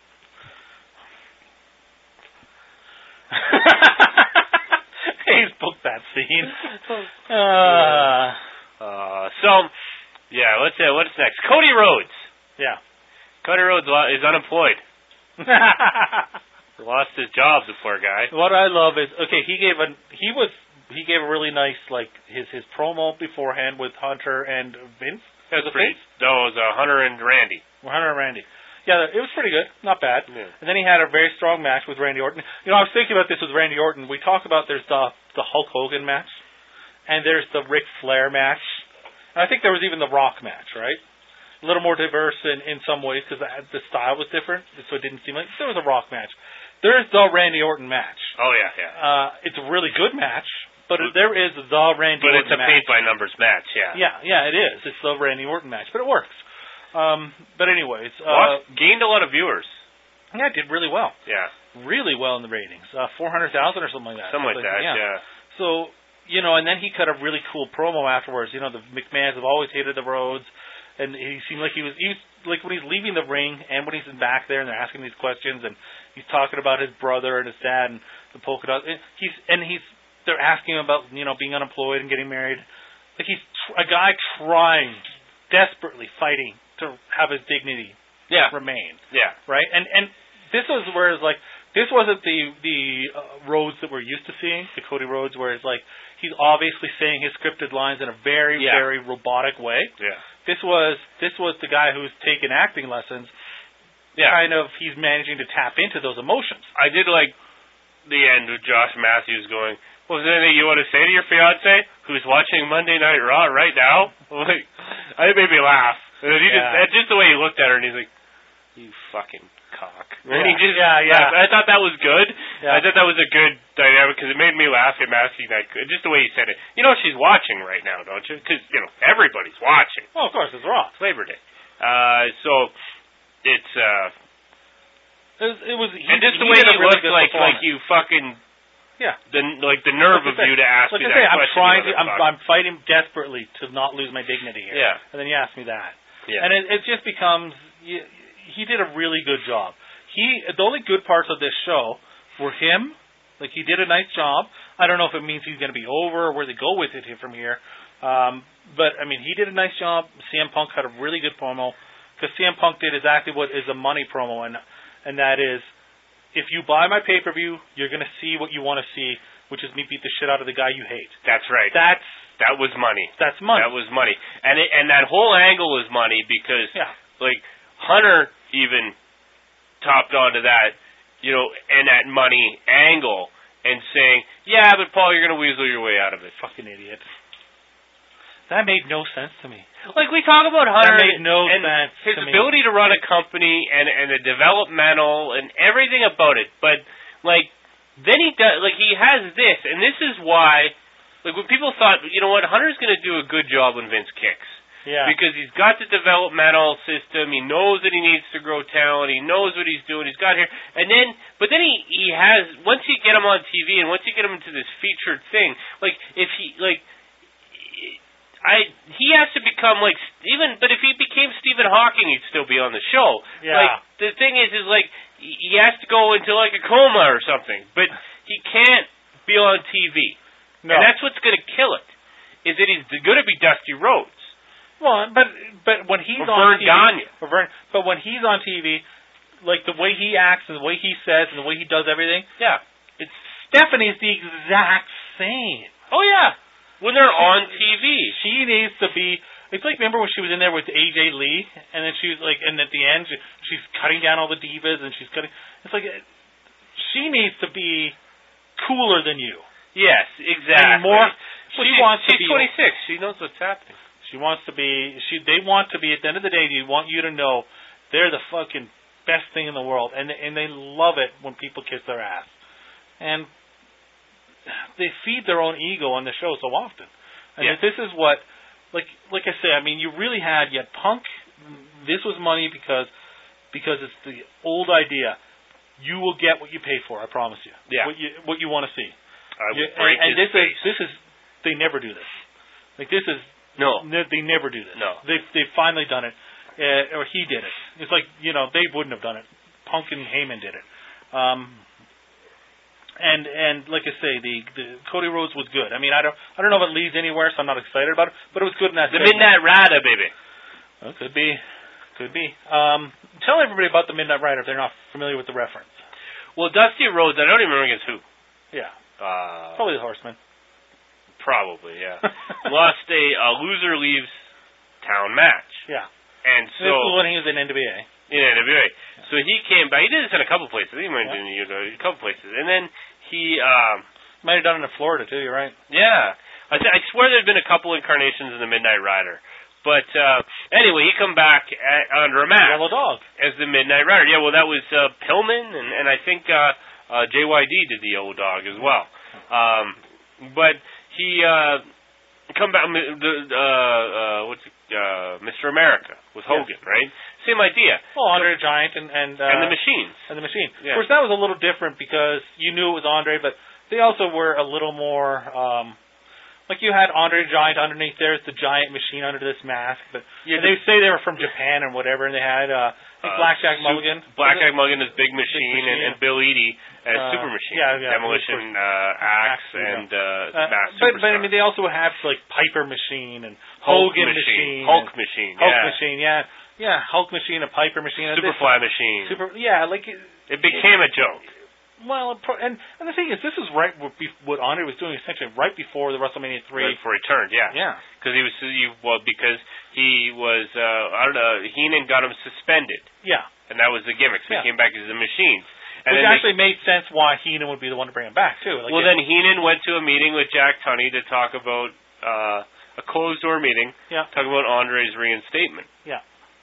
Hayes booked that scene. Uh, uh, so, yeah. What's uh, what's next? Cody Rhodes. Yeah. Cody Rhodes is unemployed. Lost his job, the poor guy. What I love is, okay, he gave a he was he gave a really nice, like, his his promo beforehand with Hunter and Vince. That was pretty. That was uh, Hunter and Randy. Hunter and Randy. Yeah, it was pretty good. Not bad. Yeah. And then he had a very strong match with Randy Orton. You know, I was thinking about this with Randy Orton. We talk about there's the the Hulk Hogan match, and there's the Ric Flair match, and I think there was even the Rock match, right? A little more diverse in, in some ways because the, the style was different, so it didn't seem like there was a Rock match. There's the Randy Orton match. Oh yeah, yeah. Uh, it's a really good match, but but, there is the Randy but Orton match. But it's a paint by numbers match, yeah. Yeah, yeah, it is. It's the Randy Orton match, but it works. Um, but anyways, uh, Lost, gained a lot of viewers. Yeah, it did really well. Yeah, really well in the ratings. Uh, Four hundred thousand or something like that. Something like that. Yeah. yeah. So you know, and then he cut a really cool promo afterwards. You know, the McMahons have always hated the Rhodes, and he seemed like he was. He was like when he's leaving the ring and when he's in back there and they're asking these questions and he's talking about his brother and his dad and the polka dot. And he's and he's they're asking him about you know being unemployed and getting married. Like he's tr- a guy trying desperately fighting to have his dignity yeah. remain. Yeah. Right? And and this was where it's like this wasn't the the uh, Rhodes that we're used to seeing, the Cody Rhodes, where it's like he's obviously saying his scripted lines in a very, yeah. very robotic way. Yeah. This was this was the guy who's taken acting lessons. Yeah. Kind of he's managing to tap into those emotions. I did like the end with Josh Matthews going, well, is there anything you want to say to your fiance who's watching Monday Night Raw right now? Like, it made me laugh. And he yeah. just, just the way he looked at her, and he's like, "You fucking cock." Yeah. And he just, yeah, yeah. laughed. I thought that was good. Yeah. I thought that was a good dynamic because it made me laugh. Him asking that, just the way he said it. You know, she's watching right now, don't you? Because you know everybody's watching. Well, of course, it's Raw. It's Labor Day, uh, so it's. Uh, it was. It was he, and just the he way did he a really looked, good like like performance. you fucking. Yeah. The like the nerve like of say, you to ask like me I say, that I'm question. trying to. I'm, motherfucker. I'm fighting desperately to not lose my dignity here. Yeah. And then you ask me that. Yeah. And it, it just becomes. He did a really good job. He the only good parts of this show were him. Like he did a nice job. I don't know if it means he's going to be over or where they go with it here from here. Um, but I mean, he did a nice job. C M Punk had a really good promo because C M Punk did exactly what is a money promo, and and that is, if you buy my pay per view, you're going to see what you want to see, which is me beat the shit out of the guy you hate. That's right. That's that was money. That's money. That was money, and it, and that whole angle is money because yeah. like Hunter even topped onto that, you know, and that money angle, and saying, yeah, but Paul, you're going to weasel your way out of it. Fucking idiot. That made no sense to me. Like, we talk about Hunter that made no and sense his to ability me. to run a company and, and the developmental and everything about it. But, like, then he does, like, he has this, and this is why, like, when people thought, you know what, Hunter's going to do a good job when Vince kicks. Yeah. Because he's got the developmental system, he knows that he needs to grow talent, he knows what he's doing, he's got here, and then, but then he, he has, once you get him on T V and once you get him into this featured thing, like, if he, like, I he has to become like even, but if he became Stephen Hawking, he'd still be on the show. Yeah. Like the thing is, is like he has to go into like a coma or something, but he can't be on T V. No. And that's what's going to kill it. Is that he's going to be Dusty Rhodes? Well, but but when he's or on Vern T V, Gagne. or Vern, but when he's on T V, like the way he acts and the way he says and the way he does everything, yeah, it's Stephanie's the exact same. Oh yeah. When they're she, on T V. She needs to be, it's like, remember when she was in there with A J Lee, and then she was like, and at the end, she, she's cutting down all the divas, and she's cutting, it's like, she needs to be cooler than you. Yes, exactly. And more, she, she wants she's to be, twenty-six. She knows what's happening. She wants to be, she, they want to be, at the end of the day, they want you to know they're the fucking best thing in the world, and, and they love it when people kiss their ass. And they feed their own ego on the show so often. And yeah. this is what, like like I say, I mean, you really had, you had Punk, this was money because because it's the old idea. You will get what you pay for, I promise you. Yeah. What you, what you want to see. I will you, break and, and his this face. is, this is, they never do this. Like, this is, no. ne- they never do this. No. They've, they've finally done it, uh, or he did it. It's like, you know, they wouldn't have done it. Punk and Heyman did it. Um... And and like I say, the, the Cody Rhodes was good. I mean, I don't I don't know if it leads anywhere, so I'm not excited about it. But it was good in that. The segment. Midnight Rider, baby. Well, could be, could be. Um, tell everybody about the Midnight Rider if they're not familiar with the reference. Well, Dusty Rhodes, I don't even remember against who. Yeah. Uh, Probably the Horseman. Probably, yeah. Lost a uh, loser leaves town match. Yeah. And so this was when he was in N W A. In N W A. So he came back. He did this in a couple places. He went Yeah. in you know, a couple places, and then he um, might have done it in Florida too. You're right. Yeah, I, th- I swear there'd been a couple incarnations of the Midnight Rider. But uh, anyway, he come back at, under a mask Yellow Dog as the Midnight Rider. Yeah, well, that was uh, Pillman, and, and I think uh, uh, J Y D did the Yellow Dog as well. Um, but he uh, come back. The uh, uh, what's it, uh, Mister America with Hogan, yes. right? Same idea. Well, Andre the Giant and and, uh, and the Machines. And the Machine. Yeah. Of course, that was a little different because you knew it was Andre, but they also were a little more. Um, like you had Andre the Giant underneath there, it's the Giant Machine under this mask, but Yeah, and they say they were from Japan and whatever, and they had uh, I think Uh, Blackjack Su- Mulligan. Blackjack Mulligan is Big Machine, Machine, and, and Bill Eadie as Uh, Super Machine. yeah, yeah, Demolition of uh, Axe Axe, and uh, Uh, Mass but, but I Superstar. mean, they also have like Piper Machine and Hulk Hogan Machine. Machine, Hulk and Machine. Hulk yeah. Machine, yeah, yeah, Hulk Machine, a Piper Machine, and this- Superfly Machine. Super, yeah, like it, It became a joke. well, and and the thing is, this is right what, be- what Andre was doing essentially right before the WrestleMania three. Right before he turned, yeah. Yeah, Because he was he, well because he was uh, I don't know Heenan got him suspended, yeah, and that was the gimmick. So Yeah. he came back as the Machines. And which then they- actually made sense why Heenan would be the one to bring him back too. Like well, it- then Heenan went to a meeting with Jack Tunney to talk about uh, a closed door meeting, yeah, talking about Andre's reinstatement. Yeah.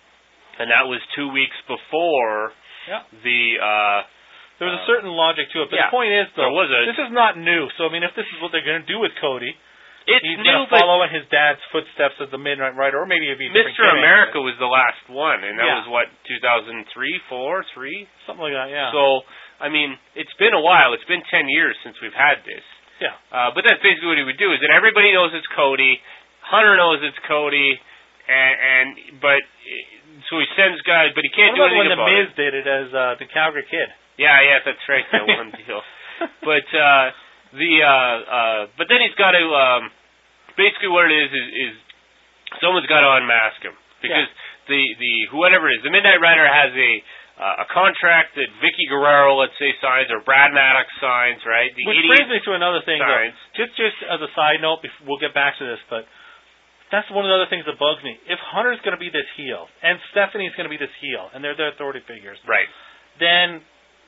And that was two weeks before Yeah. the. Uh, there was a uh, certain logic to it, but yeah, the point is though, there was a- this is not new. So I mean, if this is what they're going to do with Cody, it's he's new, going to but follow in his dad's footsteps as the Midnight Rider, or maybe it'd be a different Mister gimmick, America was the last one, and that Yeah. was what two thousand three, four, three. something like that. Yeah. So I mean, it's been a while. It's been ten years since we've had this. Yeah. Uh, but that's basically what he would do. Is that everybody knows it's Cody, Hunter knows it's Cody, and, and but so he sends guys, but he can't what do about when anything the about Miz it. did it as uh, the Calgary Kid? Yeah, yeah, that's right. That one deal. But uh, the uh, uh, but then he's got to um, basically what it is is, is someone's got to unmask him because Yeah. the the whoever it is, the Midnight Rider has a uh, a contract that Vicky Guerrero, let's say, signs or Brad Maddox signs, right? The Which idiot brings me to another thing. Though. signs. Just just as a side note, before, we'll get back to this, but that's one of the other things that bugs me. If Hunter's going to be this heel and Stephanie's going to be this heel, and they're their authority figures, Right. then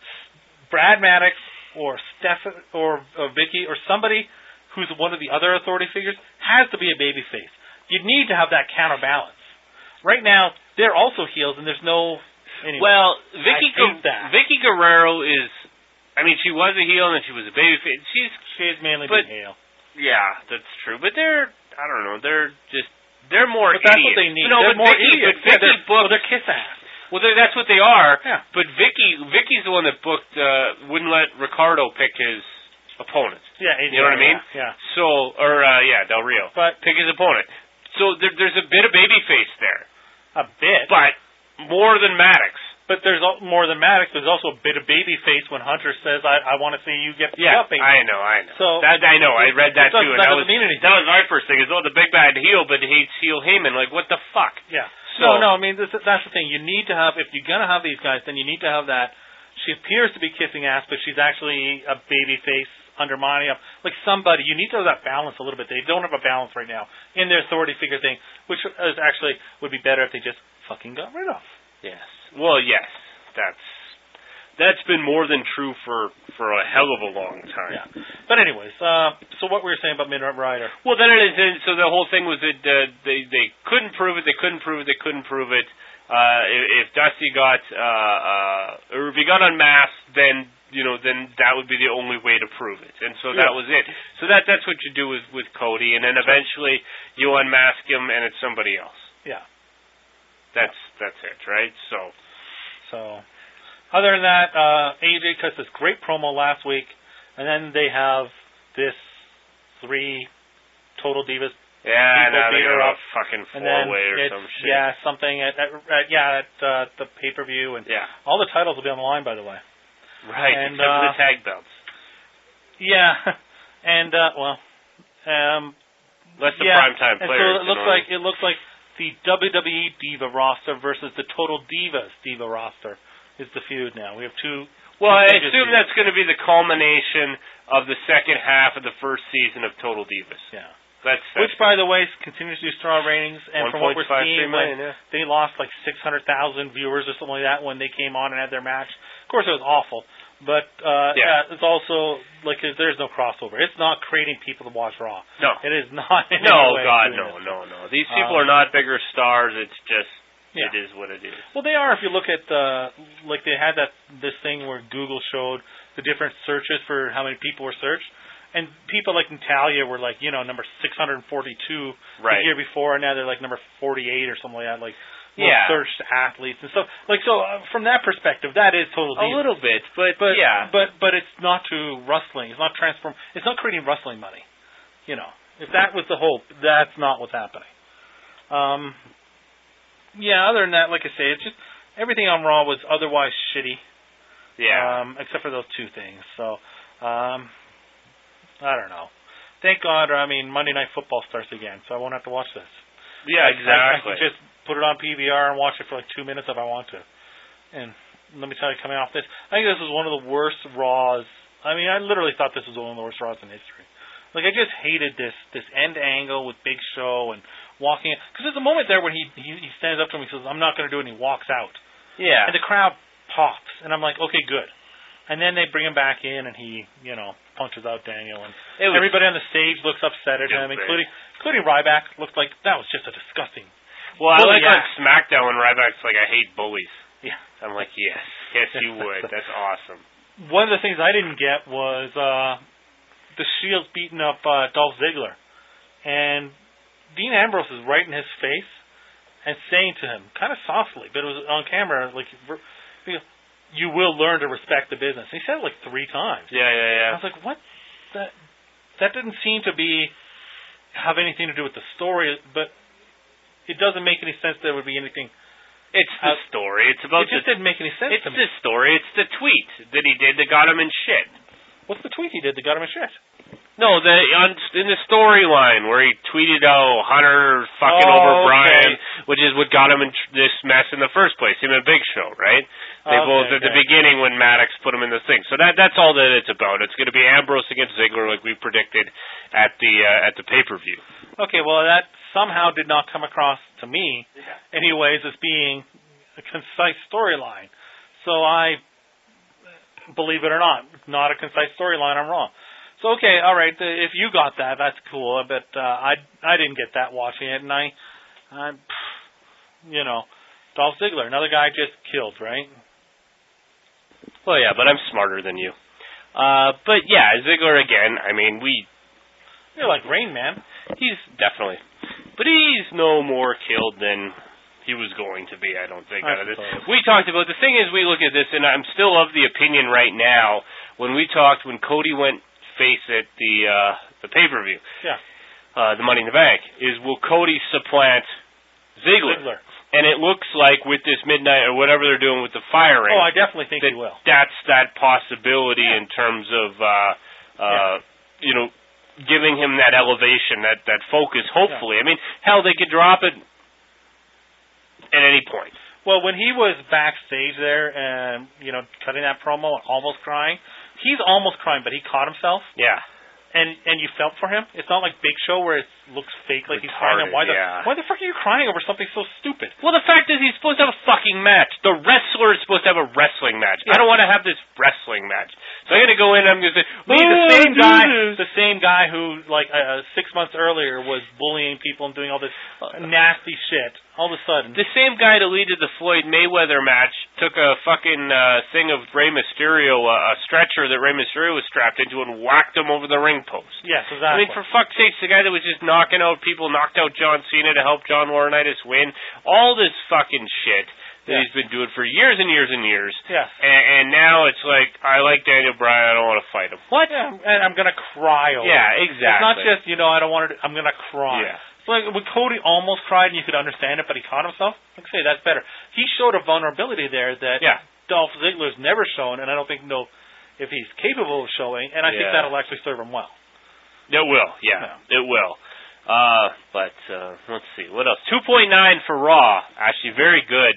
Brad Maddox or Steph or, or Vicky or somebody who's one of the other authority figures has to be a babyface. you need to have that counterbalance. Right now, they're also heels, and there's no. Anyway, well, Vicky I hate that. Vicky Guerrero is. I mean, she was a heel and then she was a babyface. She's she's mainly but, been heel. Yeah, that's true. But they're. I don't know. They're just. They're more. But that's idiots. what they need. No, they're but more Vicky, idiots. But Vicky yeah, they're, booked. Well, they're kiss ass. Well, that's what they are. Yeah. But Vicky, Vicky's the one that booked. Uh, wouldn't let Ricardo pick his opponent. Yeah, you know what I mean. Yeah. So, or uh, yeah, Del Rio. But pick his opponent. So there, there's a bit of babyface there. A bit. But more than Maddox. But there's al- more than Maddox. There's also a bit of babyface when Hunter says, "I, I want to see you get yeah, up." Yeah, I know, I know. So that I know. I read that too. And that that doesn't was mean anything. that was my first thing. Is oh, the big bad heel, but hates heel Heyman. Like what the fuck? Yeah. So, no, no. I mean, this, that's the thing. You need to have if you're gonna have these guys, then you need to have that. She appears to be kissing ass, but she's actually a babyface undermining up. Like somebody, you need to have that balance a little bit. They don't have a balance right now in their authority figure thing, which is actually would be better if they just fucking got rid of. Yes. Well, yes. That's that's been more than true for, for a hell of a long time. Yeah. But anyways, uh, so what were you saying about Midnight Rider? Well, then it is. So the whole thing was that uh, they they couldn't prove it. They couldn't prove it. They couldn't prove it. Uh, if, if Dusty got uh, uh, or if he got unmasked, then you know then that would be the only way to prove it. And so that yeah. was it. So that that's what you do with with Cody, and then eventually you unmask him, and it's somebody else. Yeah. That's that's it, right? So. So. Other than that, uh, A J cuts this great promo last week, and then they have this three Total Divas. Yeah, now beat they're her a up, fucking and then four-way or it's, some shit. Yeah, something at, at, at yeah at uh, the pay-per-view, and yeah. all the titles will be on the line, by the way. Right, and, except uh, for the tag belts. Yeah, and uh, well, um, less the yeah, primetime and players. so it looks like it looks like the W W E Diva roster versus the Total Divas Diva roster. Is the feud now. We have two... Well, two I assume that's going to be the culmination of the second half of the first season of Total Divas. Yeah. That's, that's Which, by the way, continues to do strong ratings, and from what we're seeing, million, yeah. they lost like six hundred thousand viewers or something like that when they came on and had their match. Of course, it was awful, but uh, yeah. yeah, it's also, like, there's no crossover. It's not creating people to watch Raw. No. It is not in No, any way God, doing no, this. no, no. These people um, are not bigger stars. It's just... Yeah. It is what it is. Well, they are. If you look at uh, like they had that this thing where Google showed the different searches for how many people were searched, and people like Natalia were like you know number six hundred forty-two right. the year before, and now they're like number forty-eight or something like that. Like yeah. searched athletes and stuff. Like so, uh, from that perspective, that is Total A Divas. little bit, but, but yeah, but but it's not to wrestling. It's not transform. It's not creating wrestling money. You know, if that was the hope, that's not what's happening. Um. Yeah, other than that, like I say, it's just everything on Raw was otherwise shitty. Yeah. Um, except for those two things. So, um, I don't know. Thank God, I mean, Monday Night Football starts again, so I won't have to watch this. Yeah, I, exactly. I, I can just put it on P V R and watch it for like two minutes if I want to. And let me tell you, coming off this, I think this was one of the worst Raws. I mean, I literally thought this was one of the worst Raws in history. Like, I just hated this this end angle with Big Show and walking in. Because there's a moment there when he, he he stands up to him and says, I'm not going to do it, and he walks out. Yeah. And the crowd pops. And I'm like, okay, good. And then they bring him back in, and he, you know, punches out Daniel. And everybody on the stage looks upset at him, including including Ryback. Looked like that was just a disgusting... Well, I like on act. SmackDown when Ryback's like, I hate bullies. Yeah. I'm like, yes. Yes, you would. That's awesome. One of the things I didn't get was... uh the Shield's beating up uh, Dolph Ziggler. And Dean Ambrose is right in his face and saying to him, kind of softly, but it was on camera, like, you will learn to respect the business. And he said it like three times. Yeah, yeah, yeah. I was like, what? That that didn't seem to be have anything to do with the story, but it doesn't make any sense there would be anything. It's the uh, story. It's about It just the, didn't make any sense It's to me. the story. It's the tweet that he did that got him in shit. What's the tweet he did that got him in shit? No, the on, in the storyline where he tweeted, "Oh, Hunter fucking oh, over Brian," okay. which is what got him in tr- this mess in the first place. Him and Big Show, right? They okay, both at okay. the beginning when Maddox put him in the thing. So that that's all that it's about. It's going to be Ambrose against Ziggler, like we predicted at the uh, at the pay per view. Okay, well that somehow did not come across to me, Yeah. anyways, as being a concise storyline. So I, believe it or not, not a concise storyline. I'm wrong. So okay, all right. The, if you got that, that's cool. But uh, I I didn't get that watching it, and I, I, you know, Dolph Ziggler, another guy just killed, right? Well, yeah, but I'm smarter than you. Uh, but yeah, Ziggler again. I mean, we. You're like Rain Man. He's definitely, but he's no more killed than he was going to be. I don't think. I out of this. suppose. We talked about the thing is we look at this, and I'm still of the opinion right now. When we talked, when Cody went face at the uh, the pay per view, yeah, uh, the Money in the Bank, is will Cody supplant Ziggler? Ziggler. And it looks like with this midnight or whatever they're doing with the firing. Oh, I definitely think that he will. That's that possibility yeah. in terms of uh, uh, yeah. you know, giving him that elevation, that that focus. Hopefully, yeah. I mean, hell, they could drop it at any point. Well, when he was backstage there and you know cutting that promo, and almost crying, he's almost crying, but he caught himself. Yeah. And and you felt for him. It's not like Big Show where it looks fake, like Retarded, he's crying. Why the yeah. why the fuck are you crying over something so stupid? Well, the fact is he's supposed to have a fucking match. The wrestler is supposed to have a wrestling match. Yeah. I don't want to have this wrestling match. So I'm going to go in and I'm going to say, Me, the oh, same guy, this. the same guy who like uh, six months earlier was bullying people and doing all this nasty shit. All of a sudden, the same guy that leaded the Floyd Mayweather match took a fucking uh, thing of Rey Mysterio, uh, a stretcher that Rey Mysterio was strapped into, and whacked him over the ring post. Yes, exactly. I mean, for fuck's sakes, the guy that was just knocking out people, knocked out John Cena to help John Laurinaitis win. All this fucking shit that yeah. he's been doing for years and years and years. Yes. And, and now it's like, I like Daniel Bryan, I don't want to fight him. What? Yeah, and I'm gonna cry over Yeah, it. exactly. It's not just you know I don't want to. I'm gonna cry. Yeah. So like when Cody almost cried and you could understand it, but he caught himself. Like I say, that's better. He showed a vulnerability there that yeah. Dolph Ziggler's never shown, and I don't think know if he's capable of showing. And I yeah. think that'll actually serve him well. It will, yeah, yeah. it will. Uh, but uh, let's see, what else? two point nine for Raw, actually very good.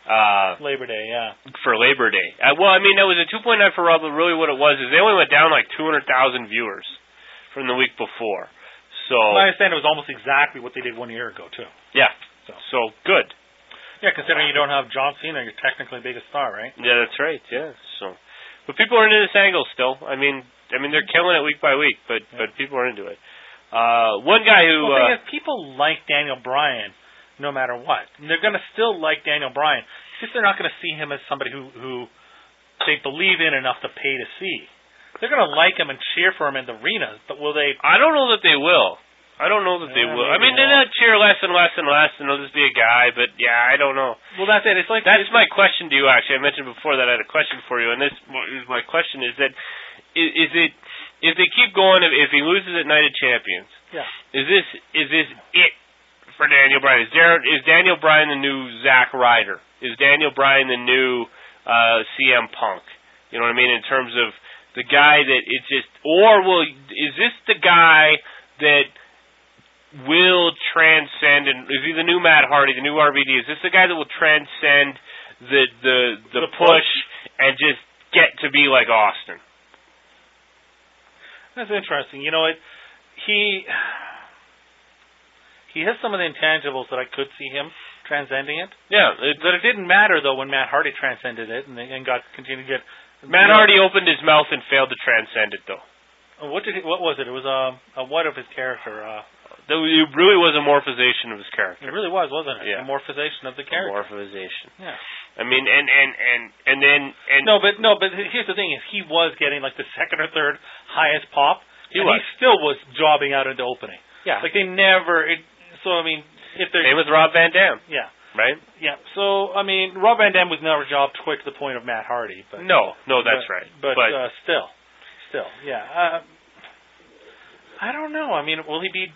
Uh, Labor Day, yeah. For Labor Day. Uh, well, I mean, it was a two point nine for Raw, but really what it was is they only went down like two hundred thousand viewers from the week before. So well, I understand it was almost exactly what they did one year ago, too. Yeah, so, so good. Yeah, considering you don't have John Cena, you're technically the biggest star, right? Yeah, that's right, yeah. So, but people are into this angle still. I mean, I mean they're killing it week by week, but, yeah. but people are into it. Uh, one guy who... Well, the thing uh, is, people like Daniel Bryan no matter what. And they're going to still like Daniel Bryan. It's just they're not going to see him as somebody who, who they believe in enough to pay to see. They're going to like him and cheer for him in the arenas, but will they... I don't know that they will. I don't know that yeah, they will. I mean, they're going to cheer less and less and less, and they'll just be a guy, but yeah, I don't know. Well, that's it. It's like... That's it's, my question to you, actually. I mentioned before that I had a question for you, and this is my question, is that, is, is it, if they keep going, if, if he loses at Night of Champions, yeah. is this is this it for Daniel Bryan? Is, there, is Daniel Bryan the new Zack Ryder? Is Daniel Bryan the new uh, C M Punk? You know what I mean? In terms of the guy that it's just, or will is this the guy that will transcend? And is he the new Matt Hardy, the new R V D? Is this the guy that will transcend the the the, the push, push and just get to be like Austin? That's interesting. You know, it he he has some of the intangibles that I could see him transcending it. Yeah, it, but it didn't matter though when Matt Hardy transcended it and, and got continued to get. Matt you know, Hardy opened his mouth and failed to transcend it, though. What did he, what was it? It was a, a what of his character? Uh, it really was a morphization of his character. It really was, wasn't it? Yeah. A morphization of the character. A morphization. Yeah. I mean, and and and and then and no, but no, but here's the thing: is he was getting like the second or third highest pop, he and was. he still was jobbing out into opening. Yeah. Like they never. It, so I mean, if they're same with Rob Van Dam. Yeah. Right? Yeah. So, I mean, Rob Van Dam was never jobbed quite to the point of Matt Hardy. But, no, no, that's but, right. But, but uh, still, still, yeah. Uh, I don't know. I mean, will he be...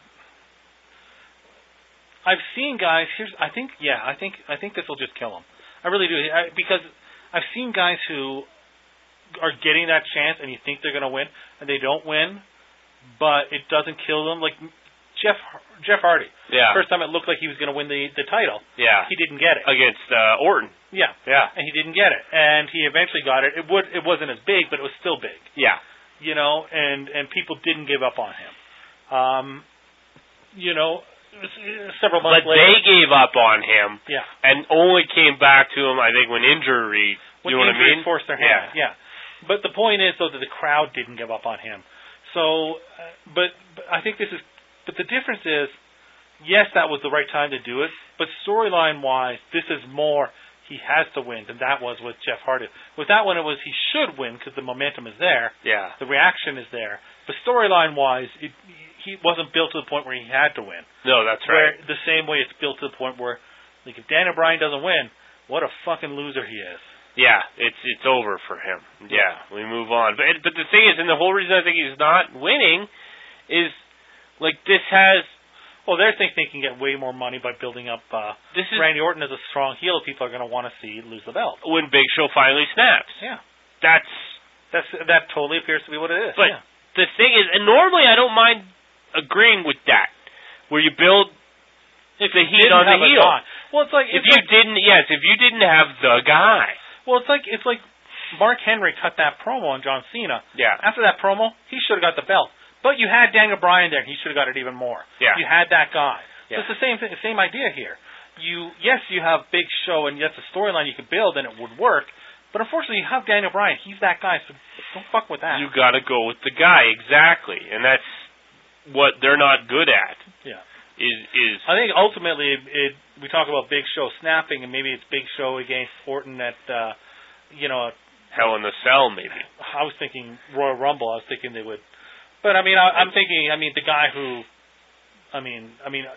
I've seen guys... Here's, I think, yeah, I think I think this will just kill him. I really do. I, because I've seen guys who are getting that chance and you think they're going to win, and they don't win, but it doesn't kill them. Like... Jeff Jeff Hardy. Yeah. First time it looked like he was going to win the, the title. Yeah. He didn't get it. Against uh, Orton. Yeah. Yeah. And he didn't get it. And he eventually got it. It would it wasn't as big, but it was still big. Yeah. You know, and, and people didn't give up on him. Um, you know, several months but later. But they gave up on him. Yeah. And only came back to him, I think, when injury. When you know what I mean? forced their hand. Yeah. yeah. But the point is, though, that the crowd didn't give up on him. So, uh, but, but I think this is, but the difference is, yes, that was the right time to do it, but storyline-wise, this is more he has to win than that was with Jeff Hardy. With that one, it was he should win because the momentum is there. Yeah. The reaction is there. But storyline-wise, it, he wasn't built to the point where he had to win. No, that's where right. The same way it's built to the point where, like, if Daniel Bryan doesn't win, what a fucking loser he is. Yeah, it's it's over for him. Yeah, we move on. But but the thing is, and the whole reason I think he's not winning is, like, this has... Well, they're think they can get way more money by building up uh, this is, Randy Orton as a strong heel. People are going to want to see lose the belt when Big Show finally snaps. Yeah, that's that's that totally appears to be what it is. But yeah. the thing is, and normally I don't mind agreeing with that, where you build if the heat on the heel. Well, it's like if it's you like, didn't, yes, if you didn't have the guy. Well, it's like it's like Mark Henry cut that promo on John Cena. Yeah. After that promo, he should have got the belt. But you had Daniel Bryan there, and he should have got it even more. Yeah. You had that guy. Yeah. So it's the same thing, the same idea here. You yes, you have Big Show, and that's a storyline you could build, and it would work. But unfortunately, you have Daniel Bryan. He's that guy, so don't fuck with that. You got to go with the guy, exactly, and that's what they're not good at. Yeah. Is is I think ultimately it, it we talk about Big Show snapping, and maybe it's Big Show against Orton at uh, you know Hell in the Cell, maybe. I was thinking Royal Rumble. I was thinking they would, but I mean I, I'm thinking I mean the guy who, I mean I mean.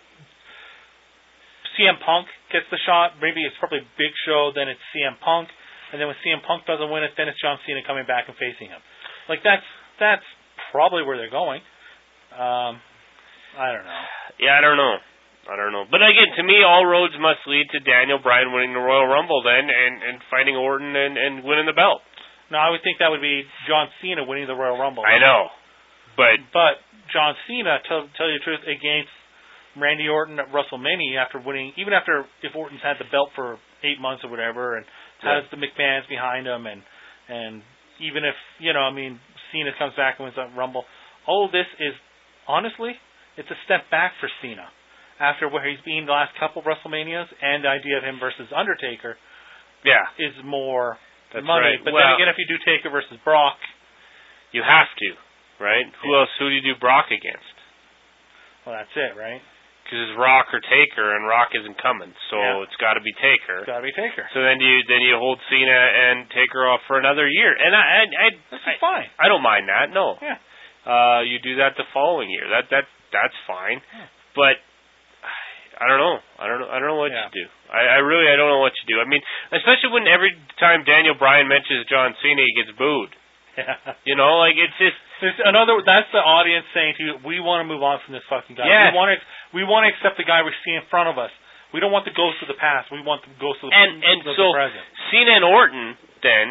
C M Punk gets the shot. Maybe it's probably Big Show, then it's C M Punk, and then when C M Punk doesn't win it, then it's John Cena coming back and facing him. Like that's that's probably where they're going. Um, I don't know. Yeah, I don't know. I don't know. But again, to me, all roads must lead to Daniel Bryan winning the Royal Rumble then, and and fighting Orton and and winning the belt. No, I would think that would be John Cena winning the Royal Rumble. I know, but but John Cena, tell tell you the truth, against Randy Orton at WrestleMania after winning, even after if Orton's had the belt for eight months or whatever, and has yeah. the McMahons behind him, and and even if you know, I mean, Cena comes back and wins that Rumble, all of this is honestly, it's a step back for Cena after where he's been the last couple of WrestleManias, and the idea of him versus Undertaker, yeah, is more That's money. Right. But well, then again, if you do Taker versus Brock, you have to, right? Yeah. Who else? Who do you do Brock against? Well, that's it, right? Because it's Rock or Taker, and Rock isn't coming, so yeah. it's got to be Taker. It's got to be Taker. So then you then you hold Cena and Taker off for another year, and I I, I this is fine. I don't mind that. No. Yeah. Uh, you do that the following year. That that that's fine. Yeah. But I don't know. I don't know. I don't know what yeah. you do. I, I really I don't know what you do. I mean, especially when every time Daniel Bryan mentions John Cena, he gets booed. Yeah. You know, like it's just There's another. That's the audience saying to you, "We want to move on from this fucking guy. Yes. We want to. We want to accept the guy we see in front of us. We don't want the ghost of the past. We want the ghost of the, and and of so the present." Cena and Orton, then,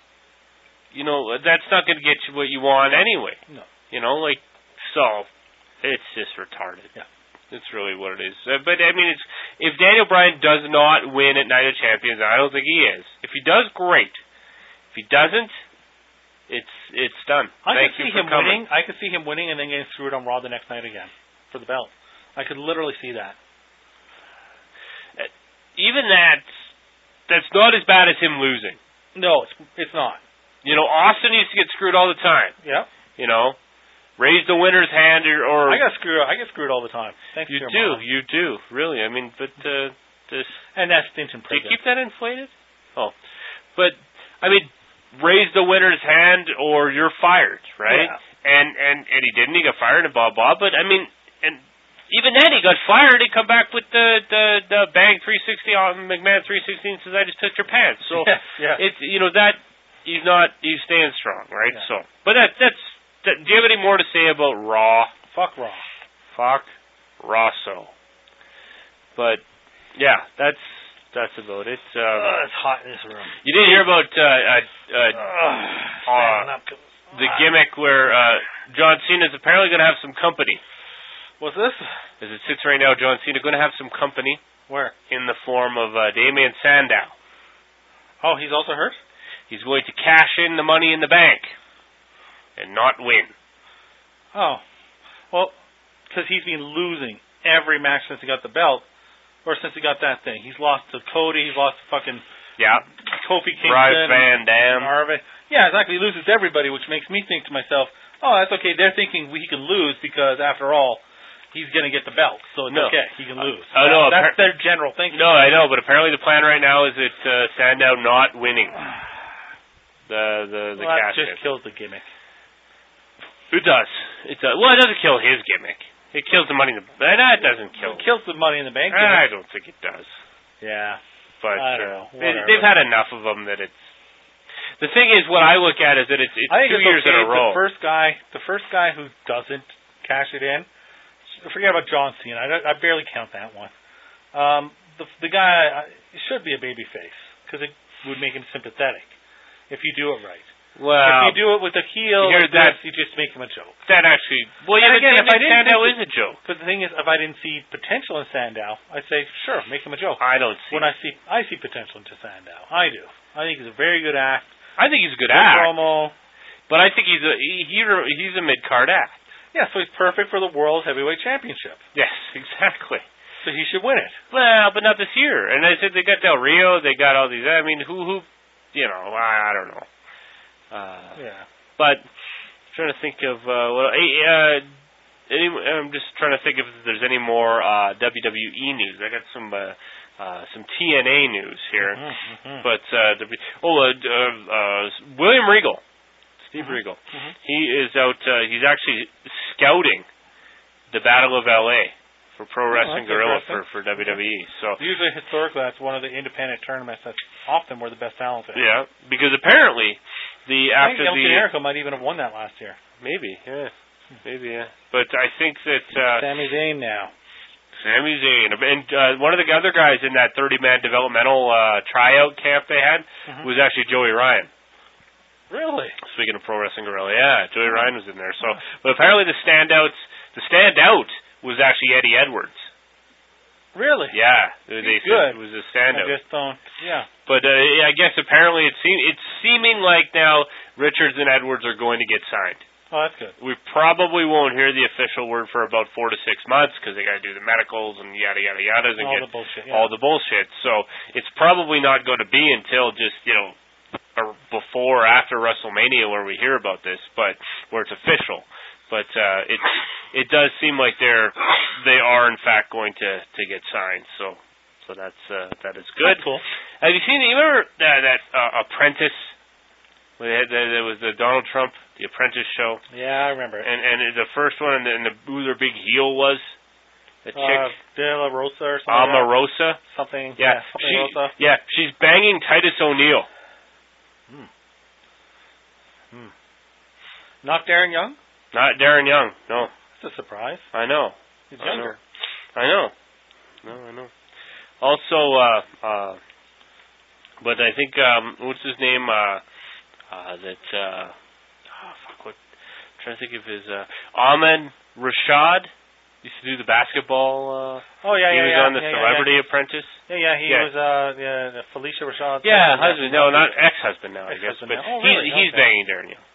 you know, that's not going to get you what you want anyway. No. You know, like so, it's just retarded. Yeah. That's really what it is. Uh, but I mean, it's if Daniel Bryan does not win at Night of Champions, I don't think he is. If he does, great. If he doesn't, it's it's done. I Thank could see you for him coming. winning. I could see him winning and then getting screwed on Raw the next night again for the belt. I could literally see that. Uh, even that, that's not as bad as him losing. No, it's it's not. You know, Austin used to get screwed all the time. Yeah. You know, raise the winner's hand or. or I got screwed. I get screwed all the time. Thanks you to your do. mom. You do. Really. I mean, but uh, this. And that's stint in Do prison. you keep that inflated? Oh, but I mean, raise the winner's hand or you're fired, right? Yeah. And and and he didn't. He got fired and blah blah. But I mean, and even then he got fired. He come back with the the the bang three sixty on McMahon three sixty and says, "I just took your pants." So yeah, yeah. it's you know that he's not he's staying strong, right? Yeah. So, but that that's. That, do you have any more to say about Raw? Fuck Raw. Fuck Rosso. But yeah, that's that's about it. Um, oh, it's hot in this room. You didn't hear about uh, uh, uh, uh, uh, the gimmick where uh, John Cena's apparently going to have some company. What's this? As it sits right now, John Cena going to have some company. Where? In the form of uh, Damien Sandow. Oh, he's also hurt? He's going to cash in the money in the bank and not win. Oh. Well, because he's been losing every match since he got the belt, or since he got that thing. He's lost to Cody, he's lost to fucking yeah. Kofi Kingston. Rob Van Dam. Harvey. Yeah, exactly. He loses everybody, which makes me think to myself, oh, that's okay. They're thinking he can lose because, after all, he's going to get the belt, so it's no. okay. He can lose. Uh, no, that's appar- their general thinking. No, I know, but apparently the plan right now is that uh, Sandow not winning the the the well, cash. That just kills the gimmick. It does. It does. Well, it doesn't kill his gimmick. It kills the money in the. No, it doesn't kill. It kills the money in the bank. I gimmick. don't think it does. Yeah, but I don't uh, know. they, they've had enough of them that it's. The thing is, what I look at is that it's, it's I think two it's years okay. in a row. The first guy, the first guy who doesn't cash it in. Forget about John Cena. I, I barely count that one. Um, the the guy uh, should be a baby face because it would make him sympathetic if you do it right. Well, if you do it with a heel, you, like that, you just make him a joke. That actually, well, and yeah, again, but if I didn't Sandow think is a joke. But the thing is, if I didn't see potential in Sandow, I'd say sure, make him a joke. I don't see. When I see, I see potential in Sandow. I do. I think he's a very good act. I think he's a good, good act. Promo. But I think he's a he, he he's a mid card act. Yeah, so he's perfect for the World Heavyweight Championship. Yes, exactly. So he should win it. Well, but not this year. And I said they got Del Rio, they got all these. I mean, who who, you know, I, I don't know. Uh, yeah. But I'm trying to think of uh, well, uh, any, I'm just trying to think if there's any more uh, W W E news. I got some uh, uh, some T N A news here, mm-hmm, mm-hmm. but uh, w- oh, uh, uh, William Regal, Steve mm-hmm. Regal, mm-hmm. he is out. Uh, he's actually scouting the Battle of L A for Pro Wrestling oh, Guerrilla for, for W W E. So usually, historically, that's one of the independent tournaments that's often where the best talent is. Yeah, because apparently the I after think El the Generico might even have won that last year. maybe, yeah, maybe, yeah. But I think that uh, Sami Zayn now. Sami Zayn and uh, one of the other guys in that thirty-man developmental uh, tryout camp they had mm-hmm. was actually Joey Ryan. Really? Speaking of Pro Wrestling Guerrilla, yeah, Joey Ryan was in there. So, but apparently the standouts, the standout was actually Eddie Edwards. Really? Yeah, they He's said good. it was a standout. I just don't. Yeah. But uh, I guess apparently it seem, it's seeming like now Richards and Edwards are going to get signed. Oh, that's good. We probably won't hear the official word for about four to six months because they got to do the medicals and yada yada yadas and all get the bullshit. Yeah. all the bullshit. So it's probably not going to be until just you know or before or after WrestleMania where we hear about this, but where it's official. But uh, it it does seem like they're they are in fact going to, to get signed. So so that's uh, that is good. That's cool. Have you seen? You remember that that uh, Apprentice? When they had, there was the Donald Trump, the Apprentice show. Yeah, I remember. And and the first one, and the, and the who their big heel was, the chick uh, De La Rosa or something. Omarosa. Like something. Yeah, yeah something she, Rosa. yeah, she's banging Titus O'Neil. Hmm. Hmm. Not Darren Young. Not Darren Young. No. That's a surprise. I know. He's I younger. Know. I know. No, I know. Also, uh, uh, but I think um, what's his name? Uh, uh, that uh, oh, fuck. What? I'm trying to think of his uh, Ahmed Rashad used to do the basketball. Uh, oh yeah, he yeah, was yeah. on the yeah, Celebrity yeah, yeah. Apprentice. Yeah, yeah. He yeah. was uh, yeah, Felicia Rashad. Yeah, husband. No, not ex-husband now. I guess, Ex-husband but now. Oh, he's really? he's Okay. banging Darren Young.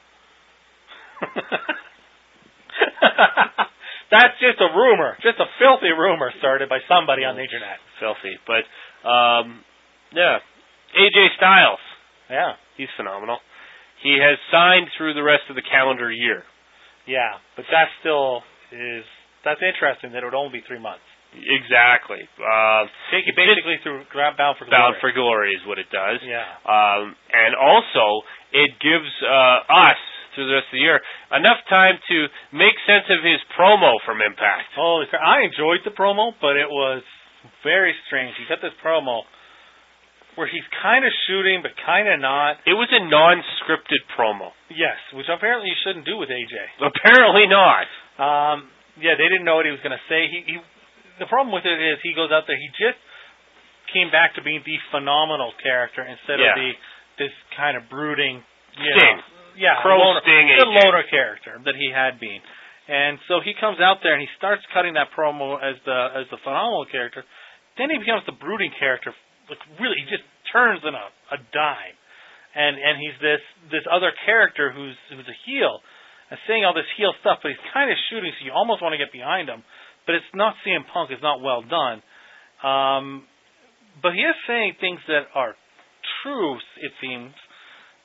That's just a rumor, just a filthy rumor started by somebody on the internet. Filthy, but um, yeah, A J Styles. Yeah, he's phenomenal. He has signed through the rest of the calendar year. Yeah, but that still is that's interesting that it would only be three months. Exactly. Uh, Take it basically through Bound for Glory. Bound for Glory is what it does. Yeah. Um, and also, it gives uh, us, through the rest of the year, enough time to make sense of his promo from Impact. Holy crap. I enjoyed the promo, but it was very strange. He got this promo where he's kind of shooting, but kind of not. It was a non-scripted promo. Yes, which apparently you shouldn't do with A J. Apparently not. Um, yeah, they didn't know what he was going to say. He, he The problem with it is he goes out there, he just came back to being the phenomenal character instead yeah. of the this kind of brooding, you Sting. know, yeah, Crow loner, Sting, the A J. loner character that he had been. And so he comes out there and he starts cutting that promo as the as the phenomenal character. Then he becomes the brooding character. Like really, he just turns in a, a dime, and and he's this this other character who's who's a heel and saying all this heel stuff, but he's kind of shooting, so you almost want to get behind him. But it's not C M Punk. It's not well done. Um, but he is saying things that are true, it seems.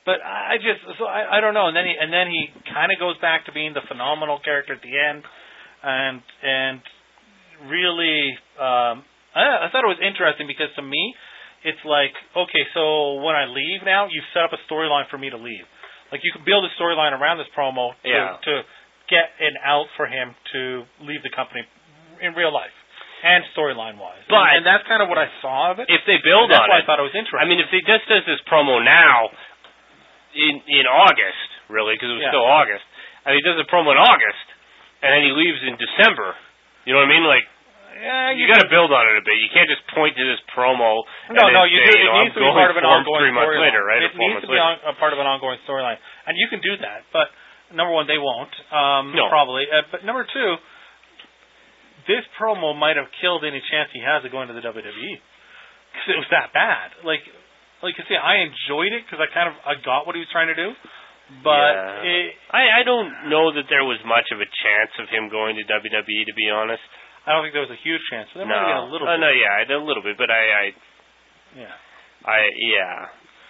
But I just, so I, I don't know. And then he, and then he kind of goes back to being the phenomenal character at the end, and and really, um, I, I thought it was interesting because to me, it's like, okay, so when I leave now, you've set up a storyline for me to leave. Like you can build a storyline around this promo to, yeah. to get an out for him to leave the company in real life. And storyline wise, but and, and that's kind of what I saw of it. If they build that's on why it, I thought it was interesting. I mean, if he just does this promo now, in in August, really, because it was yeah. still August, and he does a promo in August, and then he leaves in December. You know what I mean? Like, yeah, you, you got to build on it a bit. You can't just point to this promo. No, and no, then you say, do. You know, It needs I'm to be part of an ongoing three months storyline. later, right? It needs to be on, a part of an ongoing storyline, and you can do that. But number one, they won't. Um, no. Probably. Uh, but number two. This promo might have killed any chance he has of going to the W W E because it was that bad. Like, like I say, I enjoyed it because I kind of I got what he was trying to do, but yeah. it, I I don't know that there was much of a chance of him going to W W E, to be honest. I don't think there was a huge chance. There no. might have been a little. Uh, bit. no, yeah, a little bit, but I, I yeah, I yeah.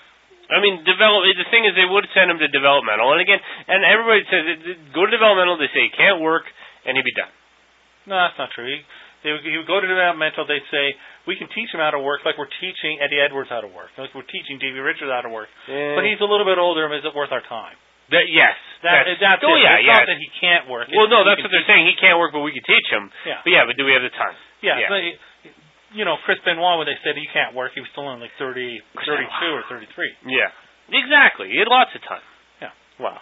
I mean, develop. The thing is, they would send him to developmental, and again, and everybody says go to developmental. They say he can't work, and he'd be done. No, that's not true. He, they would, he would go to developmental. They'd say, we can teach him how to work like we're teaching Eddie Edwards how to work, like we're teaching Davey Richards how to work. Yeah. But he's a little bit older, and is it worth our time? That, yes. That, that's, that's oh, it. yeah, It's yeah. not that he can't work. Well, It's no, he that's what they're saying. He can't work, but we can teach him. Yeah. But, yeah, but do we have the time? Yeah. yeah. But, you know, Chris Benoit, when they said he can't work, he was still only like thirty, thirty-two or thirty-three. Yeah. Exactly. He had lots of time. Yeah. Wow.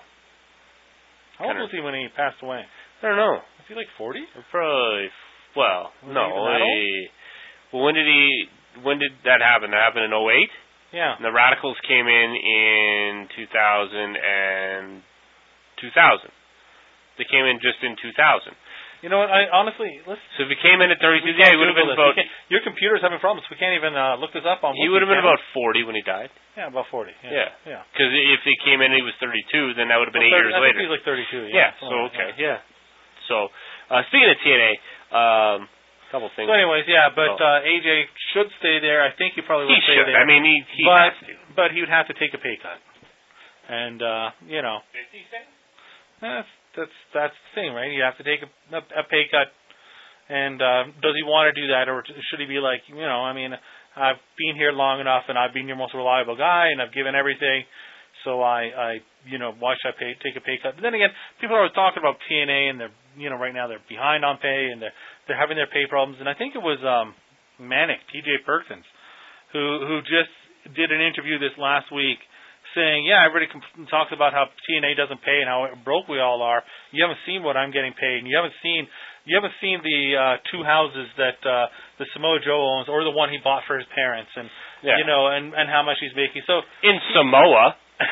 How old was he when he passed away? I don't know. Was he like forty? Probably. Well, was no. He he, well, when did he? When did that happen? That happened in oh eight. Yeah. And the Radicals came in in two thousand and two thousand. They came in just in two thousand. You know what? I honestly, let's. So if he came in at thirty-two, yeah, he would have been this. about. Your computer's having problems. We can't even uh, look this up on. He would have been about forty when he died. Yeah, about forty. Yeah, yeah. Because yeah. if he came in and he was thirty-two, then that would have been well, eight thirty, years I later. Think he was like thirty-two. Yeah. Yeah. So okay. Yeah. yeah. So uh, speaking of T N A, um, a couple things. So, anyways, yeah, but oh. uh, A J should stay there. I think he probably he will stay should. there. I mean, he, he but, has to. But he would have to take a pay cut, and uh, you know, fifty cents. That's that's that's the thing, right? You have to take a, a pay cut. And uh, does he want to do that, or should he be like, you know, I mean, I've been here long enough, and I've been your most reliable guy, and I've given everything, so I, I you know, why should I pay, take a pay cut? But then again, people are always talking about T N A, and they're, you know, right now they're behind on pay, and they're they're having their pay problems. And I think it was um, Manic, T J Perkins, who who just did an interview this last week saying, yeah, everybody comp- talks about how T N A doesn't pay and how broke we all are. You haven't seen what I'm getting paid, and you haven't seen. You haven't seen the uh, two houses that uh, the Samoa Joe owns, or the one he bought for his parents, and yeah. you know, and, and how much he's making. So in Samoa,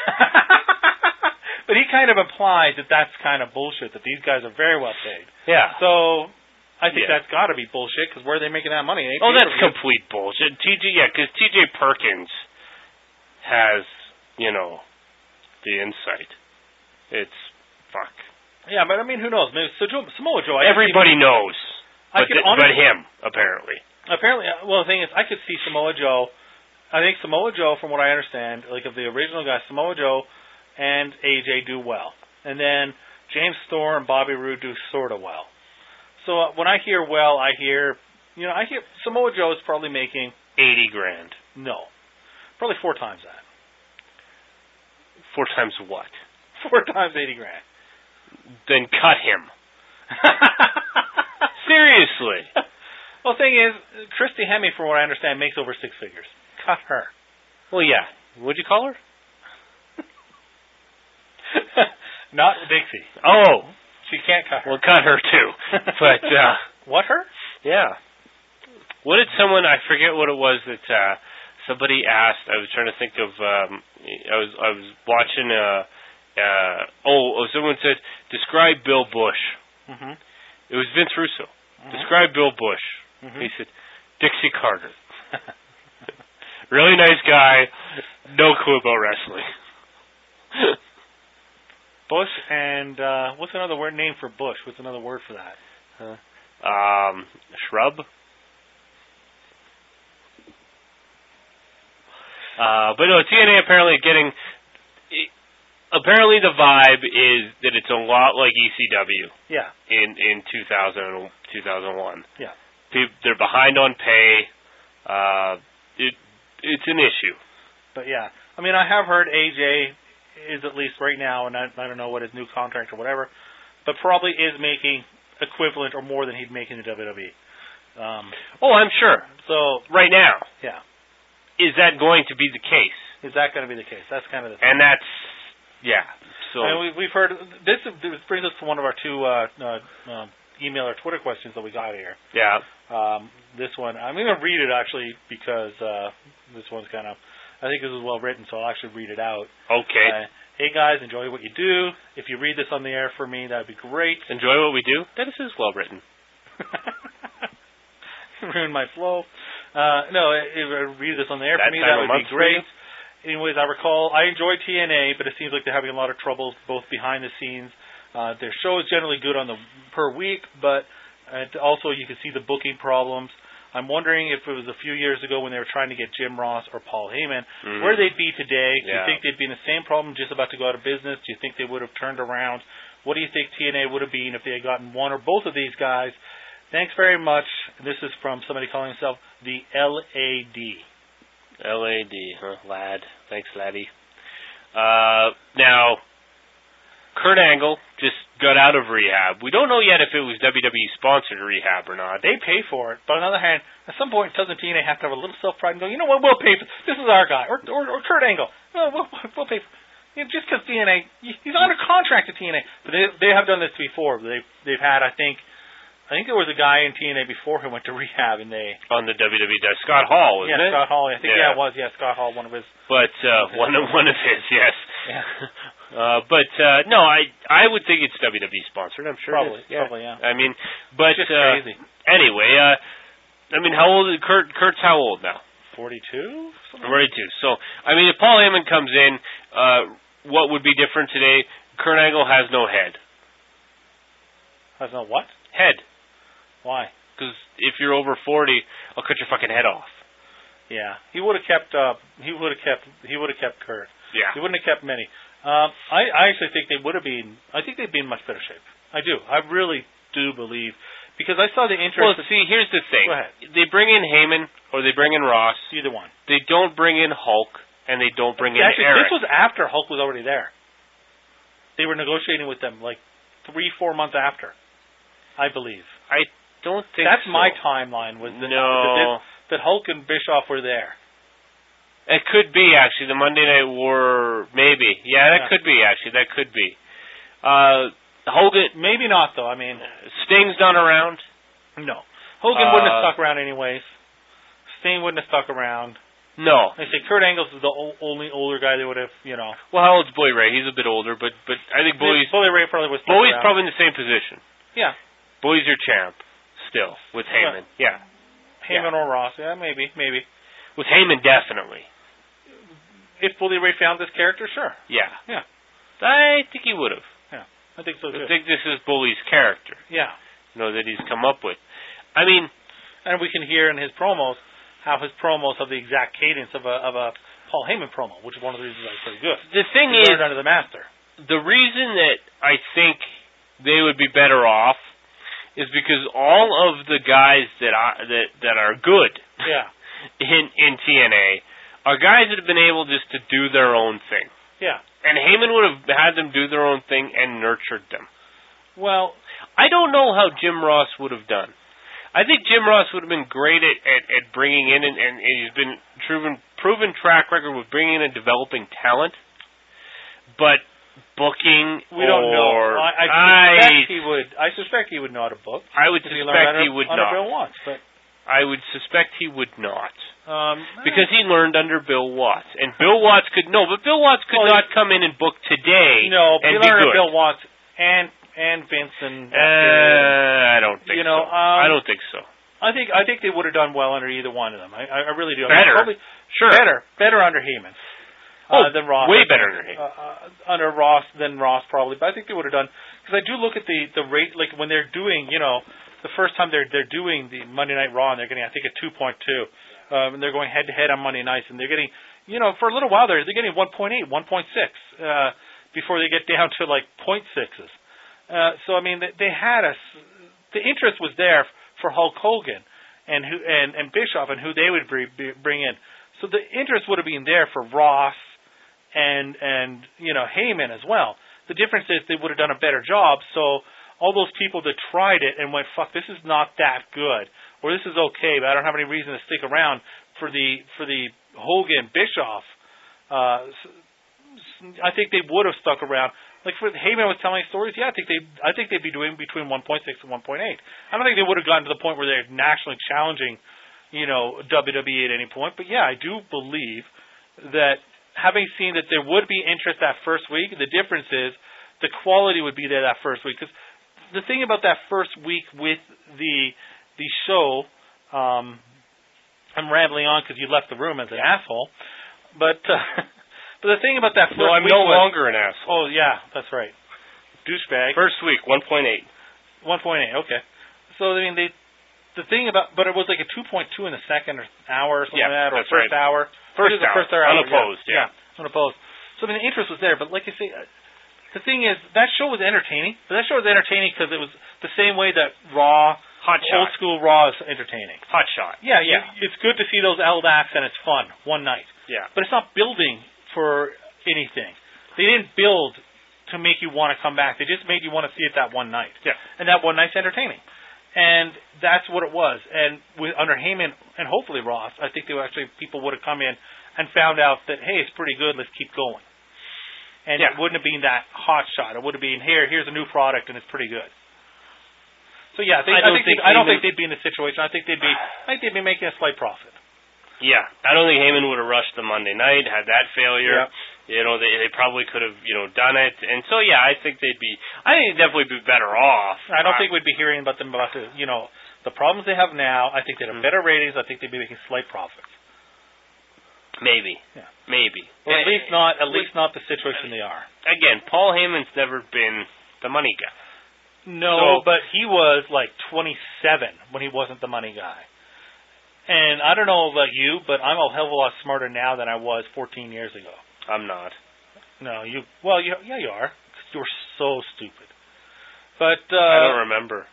but he kind of implies that that's kind of bullshit. That these guys are very well paid. Yeah. So I think yeah. that's got to be bullshit because where are they making that money? Oh, that's complete bullshit. T J, yeah, because T J Perkins has, you know, the insight. It's fuck. Yeah, but I mean, who knows? Maybe so Joe, Samoa Joe. I Everybody see, knows, I but, could th- honestly, but him apparently. Apparently, well, the thing is, I could see Samoa Joe. I think Samoa Joe, from what I understand, like of the original guys, Samoa Joe and A J do well, and then James Storr and Bobby Roode do sort of well. So uh, when I hear well, I hear, you know, I hear Samoa Joe is probably making eighty grand. No, probably four times that. Four times what? Four times eighty grand. Then cut him. Seriously. Well, the thing is, Christy Hemme, from what I understand, makes over six figures. Cut her. Well, yeah. What'd you call her? Not Dixie. Oh. She can't cut her. Well, cut her too. But, uh... What, her? Yeah. What did someone, I forget what it was that, uh, somebody asked, I was trying to think of, um, I was, I was watching, uh, Uh, oh, oh, someone said, describe Bill Bush. Mm-hmm. It was Vince Russo. Mm-hmm. Describe Bill Bush. Mm-hmm. He said, Dixie Carter. Really nice guy, no clue about wrestling. Bush and, uh, what's another word name for Bush? What's another word for that? Huh? Um, shrub? Uh, but no, T N A apparently getting... apparently the vibe is that it's a lot like E C W. Yeah. In in two thousand, two thousand one. Yeah. They're behind on pay. Uh, it it's an issue. But yeah, I mean, I have heard A J is at least right now, and I, I don't know what his new contract or whatever, but probably is making equivalent or more than he'd make in the W W E. Um, oh, I'm sure. So right now, yeah, is that going to be the case? Is that going to be the case? That's kind of the thing. And that's yeah. So I mean, we, we've heard this. This brings us to one of our two uh, uh, uh, email or Twitter questions that we got here. Yeah. Um, this one, I'm going to read it actually because uh, this one's kind of. I think this is well written, so I'll actually read it out. Okay. Uh, hey guys, enjoy what you do. If you read this on the air for me, that'd be great. Enjoy what we do? That is well written. Ruined my flow. Uh, no, if I read this on the air that for me, that would be great. You? Anyways, I recall I enjoy T N A, but it seems like they're having a lot of trouble both behind the scenes. Uh, their show is generally good on the per week, but uh, also you can see the booking problems. I'm wondering if it was a few years ago when they were trying to get Jim Ross or Paul Heyman, mm. where they'd be today. Do yeah. you think they'd be in the same problem, just about to go out of business? Do you think they would have turned around? What do you think T N A would have been if they had gotten one or both of these guys? Thanks very much. This is from somebody calling himself the L A D. L A D, huh? Lad. Thanks, laddie. Uh, now, Kurt Angle just got out of rehab. We don't know yet if it was W W E sponsored rehab or not. They pay for it, but on the other hand, at some point, doesn't T N A have to have a little self-pride and go, you know what, we'll pay for this. Is our guy, or or, or Kurt Angle. No, we'll, we'll pay for you know, just because T N A, he's under contract to T N A. But they they have done this before. They they've had, I think, I think there was a guy in T N A before who went to rehab, and they on the W W E dive. Scott Hall, wasn't yeah, it? Scott Hall. I think yeah. yeah, it was yeah, Scott Hall, one of his. But uh, one of one of his, yes. Yeah. Uh, but uh, no, I I would think it's W W E sponsored. I'm sure. Probably, it is. Yeah. probably, yeah. I mean, but it's just uh, crazy. Anyway, uh, I mean, how old is Kurt? Kurt's how old now? Forty-two. Forty-two. So, I mean, if Paul Heyman comes in, uh, what would be different today? Kurt Angle has no head. Has no what? Head. Why? Because if you're over forty, I'll cut your fucking head off. Yeah, he would have kept. Uh, he would have kept. He would have kept Kurt. Yeah. He wouldn't have kept many. Um, I, I actually think they would have been. I think they'd be in much better shape. I do. I really do believe because I saw the interest. Well, see, here's the thing. Go ahead. They bring in Heyman or they bring in Ross. Either one. They don't bring in Hulk and they don't bring in actually, Eric. This was after Hulk was already there. They were negotiating with them like three, four months after. I believe. I don't think that's so. my timeline. Was that, no that, that Hulk and Bischoff were there. It could be, actually. The Monday Night War, maybe. Yeah, that yeah. could be, actually. That could be. Uh, Hogan... Maybe not, though. I mean... Sting's not around? No. Hogan uh, wouldn't have stuck around anyways. Sting wouldn't have stuck around. No. They say Kurt Angle's is the o- only older guy they would have, you know... Well, how old's Bully Ray? He's a bit older, but but I think Bully's... Bully Ray probably was stuck Bully's around. probably in the same position. Yeah. Bully's your champ, still, with Heyman. Yeah. Heyman yeah. or Ross. Yeah, maybe, maybe. With Heyman, definitely. If Bully Ray found this character, sure. Yeah. Yeah. I think he would have. Yeah. I think so, too. I think this is Bully's character. Yeah. You know, that he's come up with. I mean... And we can hear in his promos how his promos have the exact cadence of a of a Paul Heyman promo, which is one of the reasons why he's pretty good. The thing he is... learned under the master. The reason that I think they would be better off is because all of the guys that I, that that are good yeah. in in T N A are guys that have been able just to do their own thing. Yeah. And Heyman would have had them do their own thing and nurtured them. Well, I don't know how Jim Ross would have done. I think Jim Ross would have been great at, at, at bringing in, and, and he's been proven proven track record with bringing in and developing talent. But booking, we don't know. I, I suspect I, he would. I suspect he would know how to book. I would suspect he, he would under not. Bill Watts, but I would suspect he would not. Um, because he learned under Bill Watts, and Bill Watts could no, but Bill Watts could well, not come in and book today. No, and he be learned good. under Bill Watts and and Vince and. Uh, I don't think you know, so. Um, I don't think so. I think I think they would have done well under either one of them. I, I really do. Better, I mean, probably, sure. Better, better under Heyman. Oh, uh, than Ross. way better under Heyman. Uh, uh, under Ross than Ross probably, but I think they would have done because I do look at the the rate like when they're doing you know the first time they're they're doing the Monday Night Raw and they're getting I think a two point two. Um, and they're going head to head on Monday nights, and they're getting, you know, for a little while there, they're getting one point eight, one point six. Uh, before they get down to like point sixes. Uh, so I mean, they, they had us. The interest was there for Hulk Hogan and who and, and Bischoff and who they would bring, bring in. So the interest would have been there for Ross and and you know Heyman as well. The difference is they would have done a better job. So all those people that tried it and went, "Fuck, this is not that good," or "This is okay, but I don't have any reason to stick around for the for the Hogan Bischoff." Uh, I think they would have stuck around. Like for Heyman was telling stories, yeah, I think they I think they'd be doing between one point six and one point eight. I don't think they would have gotten to the point where they're nationally challenging, you know, W W E at any point. But yeah, I do believe that having seen that there would be interest that first week, the difference is the quality would be there that first week. Because the thing about that first week with the the show, um, I'm rambling on because you left the room as an asshole, but. Uh, But the thing about that first no, I'm week no was, longer an asshole. Oh, yeah, that's right. Douchebag. First week, one point eight. one point eight, okay. So, I mean, they, the thing about, but it was like a two point two in the second hour or something yeah, like that, or that's first right. hour. First hour, first hour, unopposed, yeah. yeah. yeah. Unopposed. So, I mean, the interest was there, but like I say, uh, the thing is, that show was entertaining, but that show was entertaining because it was the same way that Raw, Hot old shot. school Raw is entertaining. Hot shot. Yeah, yeah. Yeah. It's good to see those L D A Cs and it's fun, one night. Yeah. But it's not building for anything. They didn't build to make you want to come back. They just made you want to see it that one night. Yeah. And that one night's entertaining. And that's what it was. And with under Heyman and hopefully Ross, I think they were actually people would have come in and found out that, hey, it's pretty good, let's keep going. And yeah. it wouldn't have been that hot shot. It would have been, here, here's a new product and it's pretty good. So yeah, they, I, I, don't think think they, I don't Heyman, think they'd be in this situation. I think they'd be I think they'd be making a slight profit. Yeah. I don't think Heyman would have rushed the Monday night, had that failure. Yeah. You know, they they probably could have, you know, done it. And so, yeah, I think they'd be, I think they'd definitely be better off. I don't uh, think we'd be hearing about them about the, you know, the problems they have now. I think they'd have mm-hmm. better ratings. I think they'd be making slight profits. Maybe. Yeah. Maybe. Or at Uh, least not, at least not the situation they are. Again, Paul Heyman's never been the money guy. No, so, but he was like twenty-seven when he wasn't the money guy. And I don't know about you, but I'm a hell of a lot smarter now than I was fourteen years ago. I'm not. No, you, well, you, yeah, you are. 'Cause you were so stupid. But, uh... I don't remember.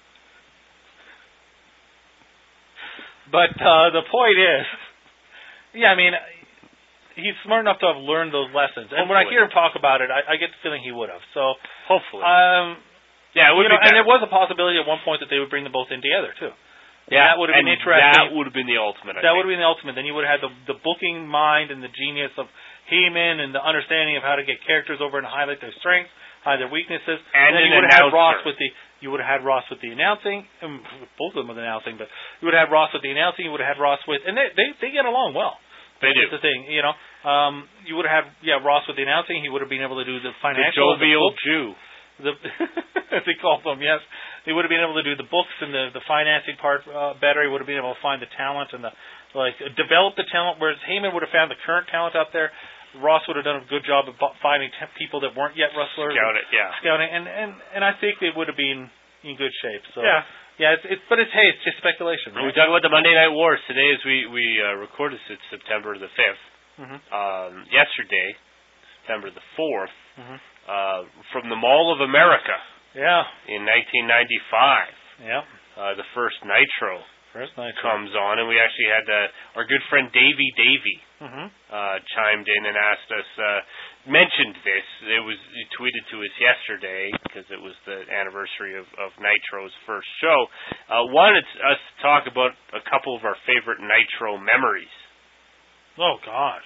But, uh, the point is, yeah, I mean, he's smart enough to have learned those lessons. And when I hear him talk about it, I, I get the feeling he would have. So, hopefully. Um, yeah, it would you know, be and there was a possibility at one point that they would bring them both in together, too. Yeah, that would have been and interesting. That would have been the ultimate. I that think. would have been the ultimate. Then you would have had the the booking mind and the genius of Heyman and the understanding of how to get characters over and highlight their strengths, hide their weaknesses. And, and then an you would have had Ross announcer. with the you would have had Ross with the announcing. Um, both of them with announcing, but you would have had Ross with the announcing. You would have had Ross with, and they they, they get along well. They do. That's the thing, you know. Um, you would have had yeah Ross with the announcing. He would have been able to do the financial, the jovial the Jew. The, as they call them, yes. He would have been able to do the books and the, the financing part uh, better. He would have been able to find the talent and the like develop the talent, whereas Heyman would have found the current talent out there. Ross would have done a good job of finding t- people that weren't yet wrestlers. Scout it, yeah. Scouting, and, and, and I think they would have been in good shape. So yeah. Yeah, it's, it's, but it's, hey, it's just speculation. Right? We talk about the Monday Night Wars. Today, as we, we uh, record this, it's September the fifth. Mm-hmm. Um, yesterday, September the fourth, mm-hmm. uh, from the Mall of America. Yeah. In nineteen ninety-five. Yeah. Uh, the first Nitro. First Nitro. Comes on, and we actually had uh, our good friend Davey Davey mm-hmm. uh, chimed in and asked us, uh, mentioned this. It was he tweeted to us yesterday because it was the anniversary of, of Nitro's first show. Uh, wanted us to talk about a couple of our favorite Nitro memories. Oh God.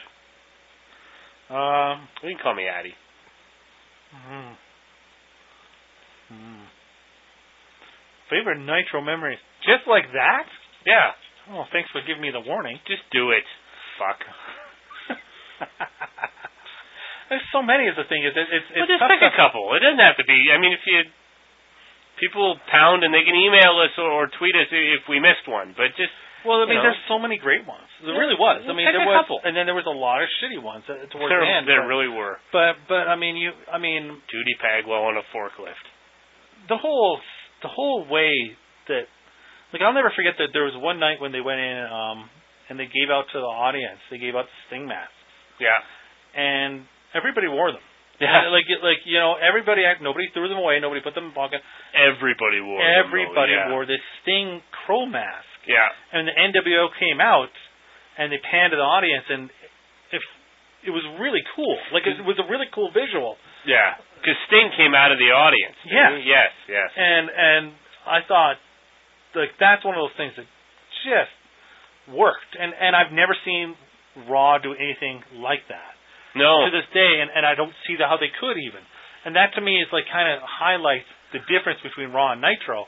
Um, you can call me Addy. Mm-hmm. Mm. Favorite Nitro memories? Just like that? Yeah. Oh, thanks for giving me the warning. Just do it. Fuck. There's so many of the thing. It's, it's, it's well, just pick a couple. It doesn't have to be. I mean, if you people pound and they can email us or, or tweet us if we missed one, but just. Well, I mean, you know. there's so many great ones. There yeah. really was. I mean, Pick there a was, couple. and then there was a lot of shitty ones uh, towards there, the end. There but, really were. But, but I mean, you, I mean, Judy Bagwell on a forklift. The whole, the whole way that, like, I'll never forget that there was one night when they went in, um, and they gave out to the audience. They gave out the Sting masks. Yeah. And everybody wore them. Yeah. Like, like you know, everybody, nobody threw them away. Nobody put them in the pocket. Everybody wore. Everybody them, though, yeah. wore this Sting crow mask. Yeah. And the N W O came out, and they panned to the audience, and if it was really cool. Like, it was a really cool visual. Yeah. Because Sting came out of the audience. Yes. Yes. Yes. And and I thought, like, that's one of those things that just worked. And and I've never seen Raw do anything like that. No. To this day, and, and I don't see the, how they could even. And that to me is like kind of highlights the difference between Raw and Nitro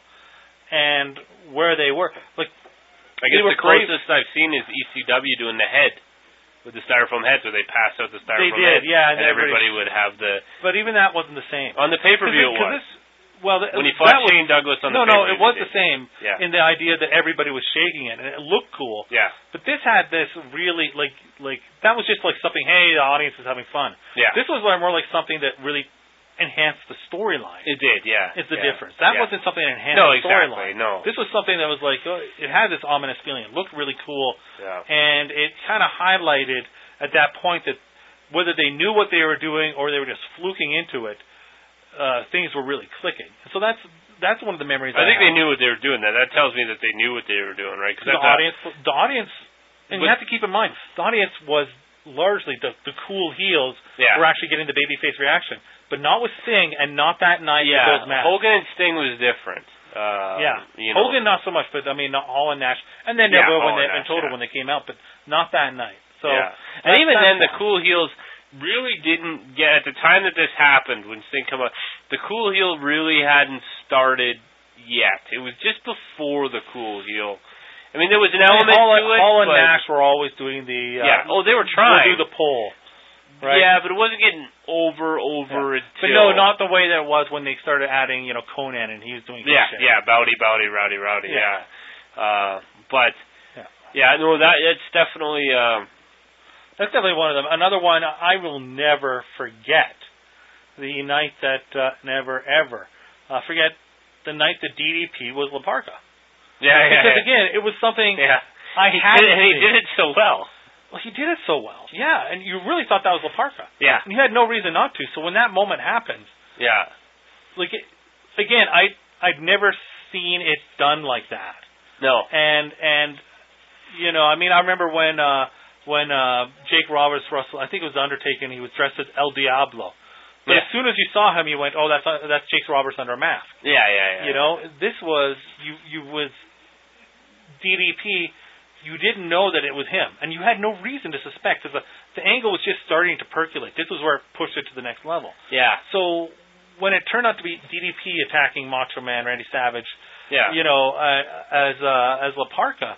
and where they were. Like, I guess the great. closest I've seen is E C W doing the head with the styrofoam heads, where they pass out the styrofoam they did, head, yeah, and, and everybody would have the. But even that wasn't the same on the pay per view. It was. This, well, the, when he fought was, Shane Douglas on no, the no, it was did. the same yeah. in the idea that everybody was shaking it and it looked cool. Yeah. But this had this really like like that was just like something. Hey, the audience is having fun. Yeah. This was more like something that really enhanced the storyline. It did, yeah. It's the yeah. difference. That yeah. wasn't something that enhanced no, the storyline. Exactly, no, This was something that was like oh, it had this ominous feeling. It looked really cool, yeah. and it kind of highlighted at that point that whether they knew what they were doing or they were just fluking into it, uh, things were really clicking. So that's that's one of the memories. I, I think have. they knew what they were doing. That that tells me that they knew what they were doing, right? Because the audience, the audience, and you have to keep in mind, the audience was largely the the cool heels yeah. were actually getting the babyface reaction, but not with Sting and not that night. Yeah, with those masks. Hogan and Sting was different. Uh, yeah, you know. Hogan not so much, but I mean Hall and Nash, and then yeah, Neville when Hall they, and in total yeah. when they came out, but not that night. So yeah. and even then, the cool heels really didn't get at the time that this happened when Sting come out. The cool heel really hadn't started yet. It was just before the cool heel. I mean, there was an I mean, element Hall, to it. Hall and but, Nash were always doing the uh, yeah. Oh, they were trying. We'll do the pull. Right? Yeah, but it wasn't getting over, over yeah. until... But no, not the way that it was when they started adding, you know, Conan and he was doing Yeah, shit. yeah, Bowdy, Bowdy, Rowdy, Rowdy, yeah. yeah. Uh, but, yeah. yeah, no, that it's definitely... Um, That's definitely one of them. Another one I will never forget. The night that, uh, never ever, uh, forget the night that D D P was La Parka. Yeah, yeah, Because yeah. again, it was something yeah. I he had did, And he did it so well. Well, he did it so well. Yeah, and you really thought that was La Parka. Yeah. And you had no reason not to. So when that moment happened, yeah, like it, again, I I'd never seen it done like that. No. And and you know, I mean, I remember when uh, when uh, Jake Roberts Russell, I think it was The Undertaker, and he was dressed as El Diablo. But yeah. as soon as you saw him, you went, "Oh, that's uh, that's Jake Roberts under a mask." Yeah, yeah, yeah. You know, this was you you was D D P. You didn't know that it was him, and you had no reason to suspect because the, the angle was just starting to percolate. This was where it pushed it to the next level. Yeah. So when it turned out to be D D P attacking Macho Man Randy Savage, yeah. you know, uh, as uh, as La Parka,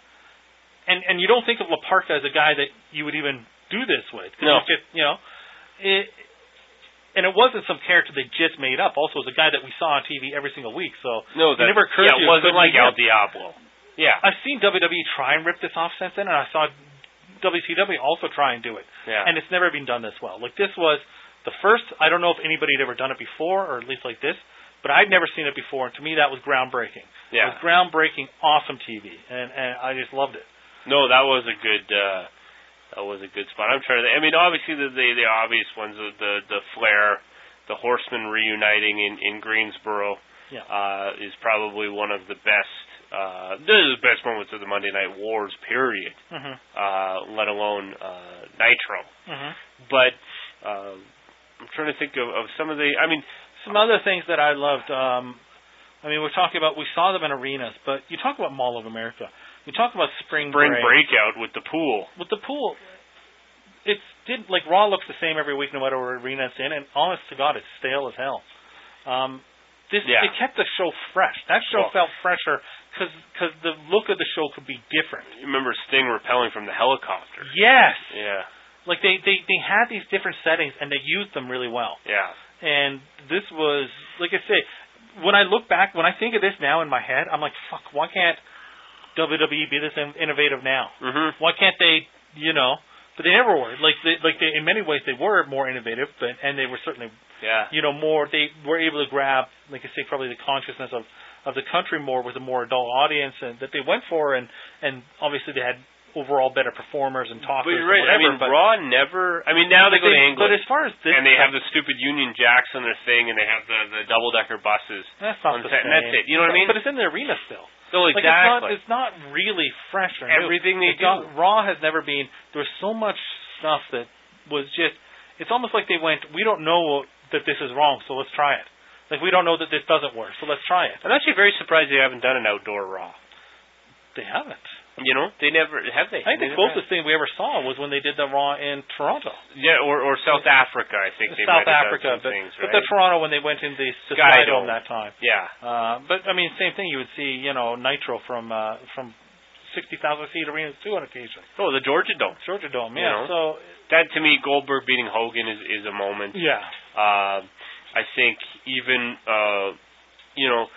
and and you don't think of La Parka as a guy that you would even do this with. No. Just, you know, it, and it wasn't some character they just made up. Also, it was a guy that we saw on T V every single week. So no, that, it never occurred yeah, to you it wasn't it like him. El Diablo. Yeah. I've seen W W E try and rip this off since then, and I saw W C W also try and do it. Yeah. And it's never been done this well. Like, this was the first, I don't know if anybody had ever done it before, or at least like this, but I'd never seen it before, and to me that was groundbreaking. Yeah. It was groundbreaking, awesome T V, and, and I just loved it. No, that was a good, uh, that was a good spot. I'm trying to think. I mean, obviously the, the, the obvious ones, the, the, the Flair, the Horsemen reuniting in, in Greensboro, yeah. uh, is probably one of the best. Uh, this is the best moments of the Monday Night Wars, period. Mm-hmm. Uh, let alone uh, Nitro. Mm-hmm. But uh, I'm trying to think of, of some of the. I mean, some other things that I loved. Um, I mean, we're talking about we saw them in arenas, but you talk about Mall of America. You talk about Spring Spring Break. Breakout with the pool. With the pool, it's did like Raw looks the same every week, no matter what arena it's in, and honest to God, it's stale as hell. Um, This yeah. it kept the show fresh. That show well, felt fresher because the look of the show could be different. You remember Sting rappelling from the helicopter? Yes. Yeah. Like they, they, they had these different settings and they used them really well. Yeah. And this was, like I say, when I look back, when I think of this now in my head, I'm like, fuck, why can't W W E be this in- innovative now? Mm-hmm. Why can't they, you know? But they never were. Like they, like they, in many ways, they were more innovative, but and they were certainly. Yeah. You know, more, they were able to grab, like I say, probably the consciousness of, of the country more with a more adult audience and that they went for, and, and obviously they had overall better performers and talkers. But you're right. Whatever, I mean, but Raw never. I mean, now they go they, to England. But as far as this, and they have the stupid Union Jacks on their thing, and they have the, the double decker buses. That's not on the set, same. And that's it. You know what I mean? But it's in the arena still. So like exactly. It's not, it's not really fresh or new. Everything they it's do. Not, Raw has never been. There was so much stuff that was just. It's almost like they went. We don't know that this is wrong, so let's try it. Like we don't know that this doesn't work, so let's try it. I'm actually very surprised they haven't done an outdoor Raw. They haven't. You know, they never have they. I think they the closest thing we ever saw was when they did the Raw in Toronto. Yeah, or or South Africa. I think they South might have Africa, done some but, things, but right? the Toronto when they went in the Sky Sky Dome Dome that time. Yeah. Uh, but I mean, same thing. You would see, you know, Nitro from uh, from sixty thousand seat arenas too on occasion. Oh, the Georgia Dome. Georgia Dome, yeah. You know, so that to me, Goldberg beating Hogan is is a moment. Yeah. Uh, I think even uh, you know,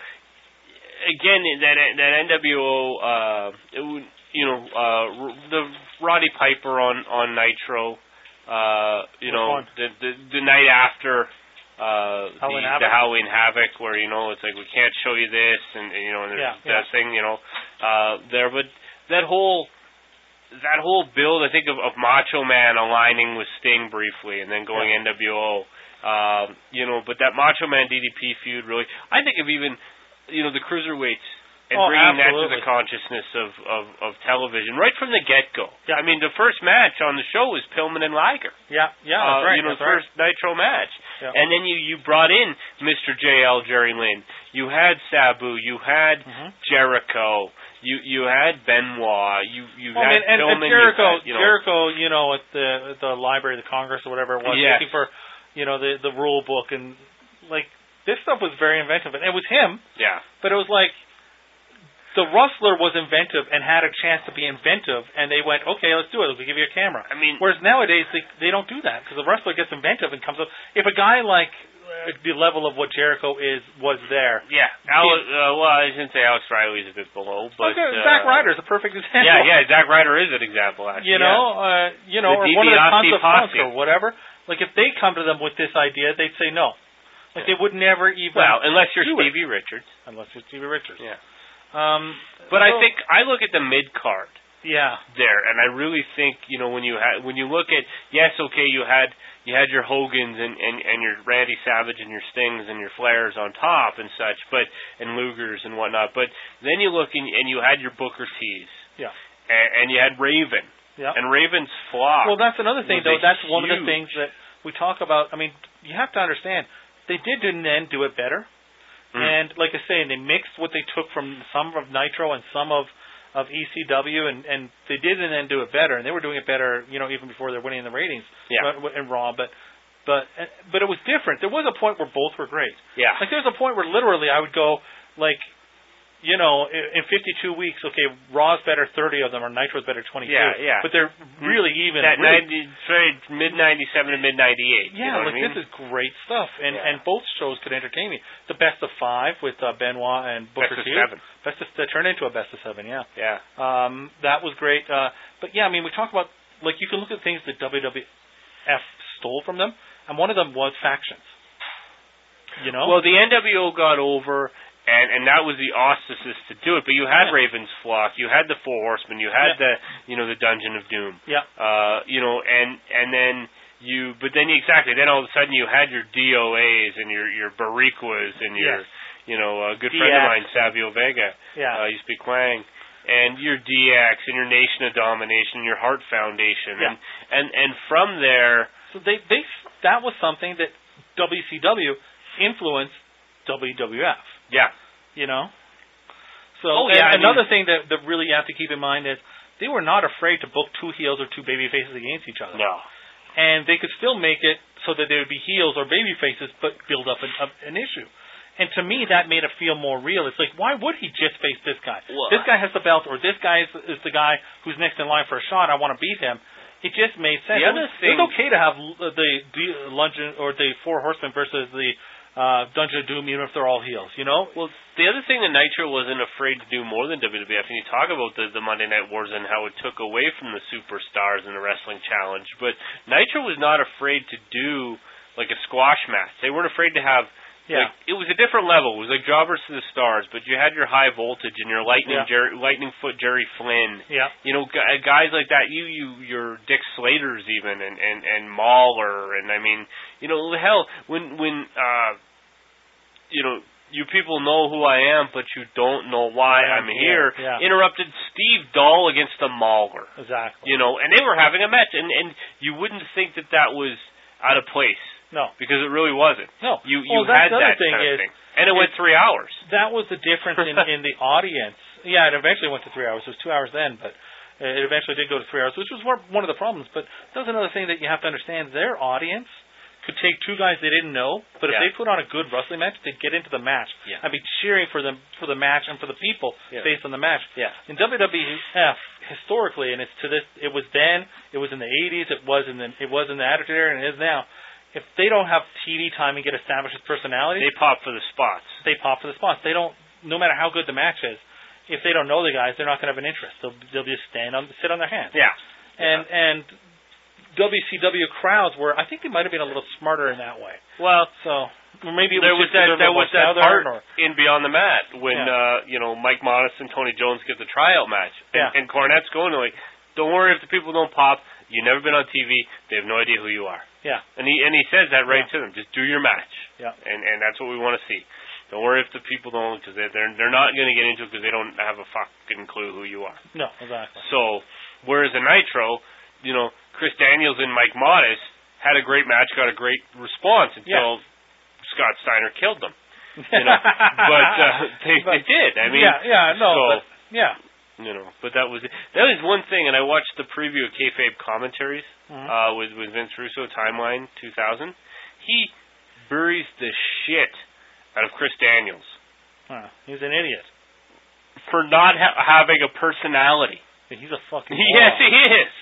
again that that N W O. Uh, it would, You know, uh, the Roddy Piper on on Nitro. Uh, you Which know, one? the, the the night after uh, Halloween the, Havoc? the Halloween Havoc, where you know it's like we can't show you this, and, and you know, and there's Yeah, that yeah. thing, you know, uh, there. But that whole that whole build, I think of, of Macho Man aligning with Sting briefly, and then going Yeah. N W O. Um, you know, but that Macho Man D D P feud really, I think of even you know the cruiserweights. And oh, bringing absolutely. that to the consciousness of, of, of television right from the get-go. Yeah. I mean, the first match on the show was Pillman and Liger. Yeah, yeah, uh, that's right. You know, that's the first right. Nitro match. Yeah. And then you, you brought in Mister J L, Jerry Lynn. You had Sabu. You had Mhm. Jericho. You you had Benoit. You you Well, had and, and, and Pillman. Jericho, you had, you know, Jericho, you know, at the at the Library of the Congress or whatever it was, Yes. looking for, you know, the the rule book and like this stuff was very inventive, and it was him. Yeah. But it was like. The Rustler was inventive and had a chance to be inventive, and they went, okay, let's do it. We'll give you a camera. I mean, Whereas nowadays, they, they don't do that because the Rustler gets inventive and comes up. If a guy like uh, the level of what Jericho is was there. yeah. Alex, uh, well, I shouldn't say Alex Riley's a bit below, but okay, uh, Zack Ryder is a perfect example. Yeah, yeah. Zack Ryder is an example, actually. You know, uh, you know, The or one of the DiBiase Tons of Funk posse. or whatever. Like if they come to them with this idea, they'd say no. Like they would never even. Well, unless you're do it. Stevie Richards. Unless you're Stevie Richards. Yeah. Um, But so, I think I look at the mid card Yeah. there, and I really think you know when you had when you look at yes, okay, you had you had your Hogans and, and and your Randy Savage and your Stings and your Flairs on top and such, but and Lugers and whatnot. But then you look and, and you had your Booker T's, Yeah. and, and you had Raven, Yeah. and Raven's flock. Well, that's another thing, was though. a That's one of the huge- things that we talk about. I mean, you have to understand, they did in the end do it better. Mm. And like I say, they mixed what they took from some of Nitro and some of, of E C W, and, and they did in the end do it better. And they were doing it better, you know, even before they're winning the ratings Yeah. uh, in Raw. But but but it was different. There was a point where both were great. Yeah. Like there was a point where literally I would go like. You know, in fifty-two weeks, okay, Raw's better thirty of them, or Nitro's better twenty-two. Yeah, yeah. But they're really even. that really, ninety, sorry, mid ninety-seven to mid ninety-eight. yeah, you know like what I mean? this is great stuff, and Yeah. and both shows could entertain me. The best of five with uh, Benoit and Booker Best of T. seven. Best of that turned into a best of seven, yeah. Yeah. Um, that was great. Uh, but yeah, I mean, we talk about like you can look at things that W W F stole from them, and one of them was factions. You know. Well, the N W O got over. And and that was the auspices to do it. But you had Yeah. Raven's Flock, you had the Four Horsemen, you had Yeah. the you know the Dungeon of Doom. Yeah. Uh, you know, and and then you, but then you, exactly, then all of a sudden you had your D O As and your your Bariquas and your Yes. you know a good D X. friend of mine, Savio Vega. Yeah. Uh, you speak Quang. And your D X and your Nation of Domination, and your Heart Foundation, Yeah. and and and from there, So they they that was something that W C W influenced W W F. yeah, You know. So Oh, and yeah, I another mean- thing that that really you have to keep in mind is they were not afraid to book two heels or two baby faces against each other. no, And they could still make it so that they would be heels or baby faces, but build up an, up an issue. And to me, that made it feel more real. It's like, why would he just face this guy? Well, this guy has the belt, or this guy is, is the guy who's next in line for a shot. I want to beat him. It just made sense. The It other was- thing- it was okay to have uh, the, the Lungeon or the Four Horsemen versus the uh, Dungeon of Doom, even if they're all heels. You know? Well, the other thing that Nitro wasn't afraid to do more than W W F, and you talk about the, the Monday Night Wars and how it took away from the superstars in the wrestling challenge, but Nitro was not afraid to do like a squash match. They weren't afraid to have Yeah. Like, it was a different level. It was like Jobbers to the Stars, but you had your high voltage and your lightning, Yeah. Jerry, lightning foot Jerry Flynn. Yeah. You know, guys like that. You, you, your Dick Slaters even, and and and Mahler, and I mean, you know, hell, when when uh, you know. You people know who I am, but you don't know why I'm here. Yeah. Interrupted Steve Dahl against a Mauler. Exactly. You know, and they were having a match, and and you wouldn't think that that was out of place. No, because it really wasn't. No, you you well, had that thing kind of is, thing, and it went three hours. That was the difference in in the audience. Yeah, it eventually went to three hours. It was two hours then, but it eventually did go to three hours, which was one of the problems. But that was another thing that you have to understand: their audience could take two guys they didn't know, but if yeah. they put on a good wrestling match, they'd get into the match. Yeah. I'd be cheering for them for the match and for the people yeah. based on the match. Yeah. In W W F historically, and it's to this, it was then, it was in the eighties, it was in the it was in the Attitude Era, and it is now. If they don't have T V time and get established as personalities, they pop for the spots. They pop for the spots. They don't. No matter how good the match is, if they don't know the guys, they're not going to have an interest. They'll they'll just stand on sit on their hands. Yeah. And yeah. and. W C W crowds were, I think they might have been a little smarter in that way. Well, so or maybe it there was, was that there was that part or, in Beyond the Mat when yeah. uh, you know Mike Modest and Tony Jones get the tryout match, and, yeah. and Cornette's going like, "Don't worry if the people don't pop. You've never been on T V. They have no idea who you are." Yeah, and he and he says that right yeah. to them. Just do your match. Yeah, and and that's what we want to see. Don't worry if the people don't, because they're they're they're not going to get into it because they don't have a fucking clue who you are. No, exactly. So, whereas a Nitro, you know, Chris Daniels and Mike Modest had a great match, got a great response until yeah. Scott Steiner killed them. You know, but uh, they, but, they did. I mean, yeah, yeah, no, so, but, yeah. You know, but that was that was one thing, and I watched the preview of Kayfabe commentaries mm-hmm. uh, with with Vince Russo, Timeline two thousand. He buries the shit out of Chris Daniels. Huh. He's an idiot for not ha- having a personality. He's a fucking yes, he is.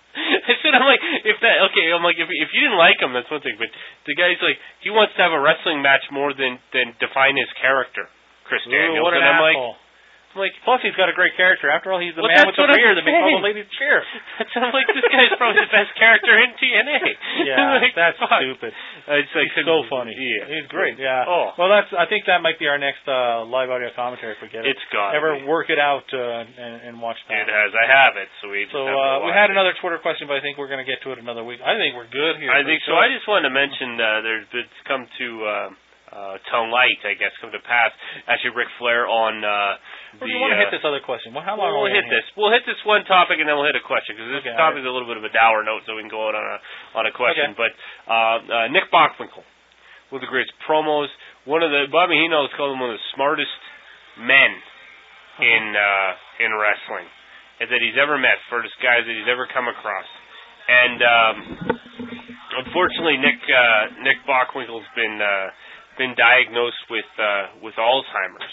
I said, I'm like, if that, okay, I'm like, if if you didn't like him, that's one thing, but the guy's like, he wants to have a wrestling match more than than define his character, Chris Daniels. Ooh, what an and I'm asshole. like, I'm like, plus he's got a great character. After all, he's the well, man with the beard that makes all the ladies cheer. That's I'm like, this guy's probably the best character in T N A. Yeah, like, that's fuck. stupid. Uh, it's like he's so funny. Yeah, he's great. Yeah. Oh. Well, that's. I think that might be our next uh, live audio commentary. Forget it. It's got Ever be. work it out uh, and, and watch that. It has. I have it. So we. Just so have uh, to we had another Twitter question, but I think we're going to get to it another week. I think we're good here. I think so. I just wanted to mention uh, there's it's come to. Uh, Uh, to light, I guess, come to pass. Actually, Ric Flair on uh, the. Well, do you want to uh, hit this other question? Well, how long we'll are we hit this. We'll hit this one topic and then we'll hit a question because this okay, topic right. is a little bit of a dour note, so we can go out on a on a question. Okay. But uh, uh, Nick Bockwinkel, one of the greatest promos, one of the Bobby Heenan has called him one of the smartest men uh-huh. in uh, in wrestling that he's ever met, first guys that he's ever come across, and um, unfortunately, Nick uh, Nick Bockwinkel's been. Uh, been diagnosed with uh, with Alzheimer's,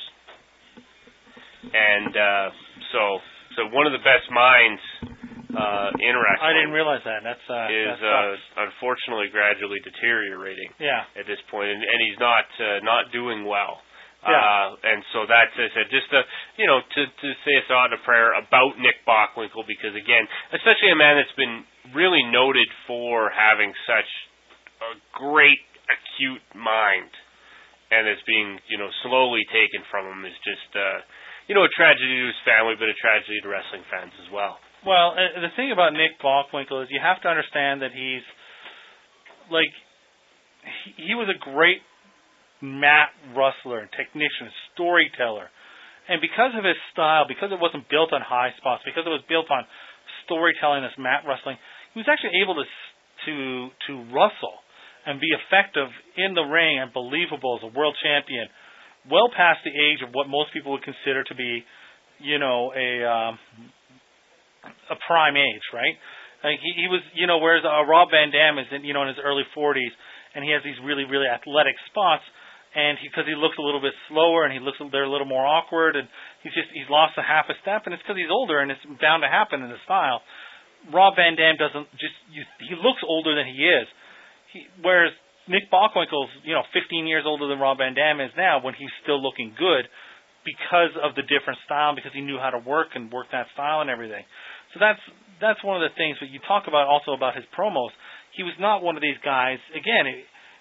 and uh, so so one of the best minds uh, in wrestling. I didn't realize that. That's uh, is that uh, unfortunately gradually deteriorating. Yeah. At this point, and, and he's not uh, not doing well. Yeah. Uh, and so that's I said just to you know to to say a thought and a prayer about Nick Bockwinkel, because again, especially a man that's been really noted for having such a great acute mind. And it's being, you know, slowly taken from him is just, uh, you know, a tragedy to his family, but a tragedy to wrestling fans as well. Well, uh, the thing about Nick Bockwinkel is you have to understand that he's, like, he, he was a great mat wrestler, technician, storyteller. And because of his style, because it wasn't built on high spots, because it was built on storytelling, this mat wrestling, he was actually able to to to wrestle and be effective in the ring and believable as a world champion, well past the age of what most people would consider to be, you know, a um, a prime age, right? Like he, he was, you know, whereas uh, Rob Van Dam is, in, you know, in his early forties, and he has these really, really athletic spots, and because he, he looks a little bit slower and he looks they're a little more awkward, and he's just he's lost a half a step, and it's because he's older and it's bound to happen in the style. Rob Van Dam doesn't just you, he looks older than he is. He, whereas Nick Bockwinkel's, you know, fifteen years older than Rob Van Dam is now when he's still looking good because of the different style, because he knew how to work and work that style and everything. So that's that's one of the things that you talk about also about his promos. He was not one of these guys, again,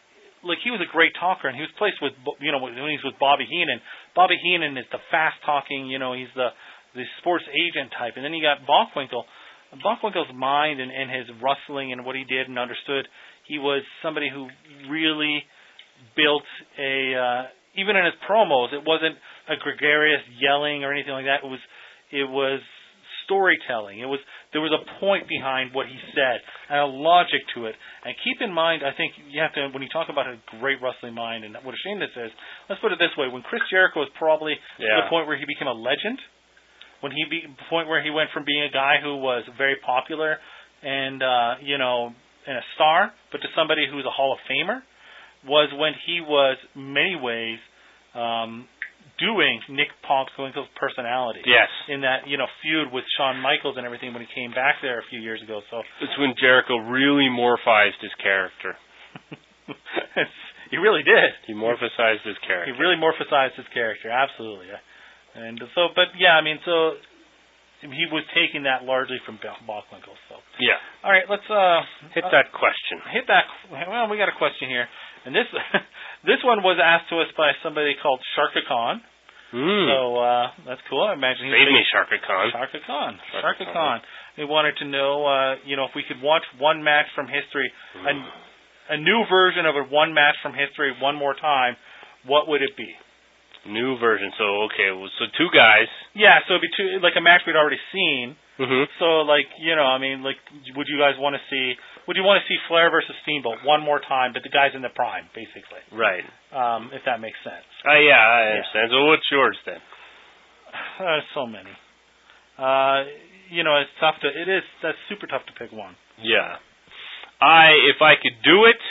like he was a great talker, and he was placed with, you know, when he was with Bobby Heenan. Bobby Heenan is the fast talking, you know, he's the the sports agent type, and then you got Bockwinkel. Bockwinkel's mind and, and his wrestling and what he did and understood, he was somebody who really built a. Uh, even in his promos, it wasn't a gregarious yelling or anything like that. It was it was storytelling. It was there was a point behind what he said and a logic to it. And keep in mind, I think you have to when you talk about a great wrestling mind and what a shame this is. Let's put it this way: when Chris Jericho was probably yeah. to the point where he became a legend, when he be the point where he went from being a guy who was very popular and uh, you know and a star, but to somebody who's a Hall of Famer, was when he was in many ways. Um, doing Nick Bockwinkel's personality. Yes. In that, you know, feud with Shawn Michaels and everything when he came back there a few years ago. So it's when Jericho really morphized his character. He really did. He morphized his character. He really morphized his character, absolutely. And so, but yeah, I mean, so he was taking that largely from Bockwinkel. So yeah. All right, let's uh, hit uh, that question. Hit that. Well, we got a question here. And this this one was asked to us by somebody called Sharka Khan. Mm. So uh, that's cool. I imagine he Save me, Sharka Khan. Sharka Khan. Sharka Khan. He wanted to know, uh, you know, if we could watch one match from history, mm. a, a new version of a one match from history one more time, what would it be? New version. So, okay, well, so two guys. Yeah, so it'd be two, like a match we'd already seen. Mm-hmm. So, like, you know, I mean, like, would you guys want to see... Would you want to see Flair versus Steamboat one more time, but the guy's in the prime, basically? Right. Um, if that makes sense. Uh, yeah, I understand. Yeah. So what's yours then? Uh, so many. Uh, you know, it's tough to. It is. That's super tough to pick one. Yeah. I, if I could do it,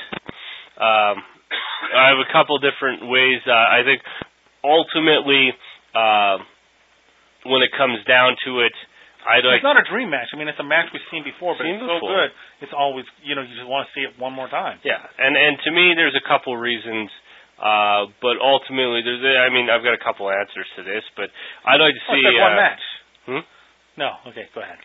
um, I have a couple different ways. Uh, I think ultimately, uh, when it comes down to it. I'd like it's not a dream match. I mean, it's a match we've seen before, but seen it's before. so good. It's always, you know, you just want to see it one more time. Yeah, and and to me, there's a couple reasons, uh, but ultimately, there's. A, I mean, I've got a couple answers to this, but I'd like to oh, see it's like uh, one match. Hmm? No, okay, go ahead.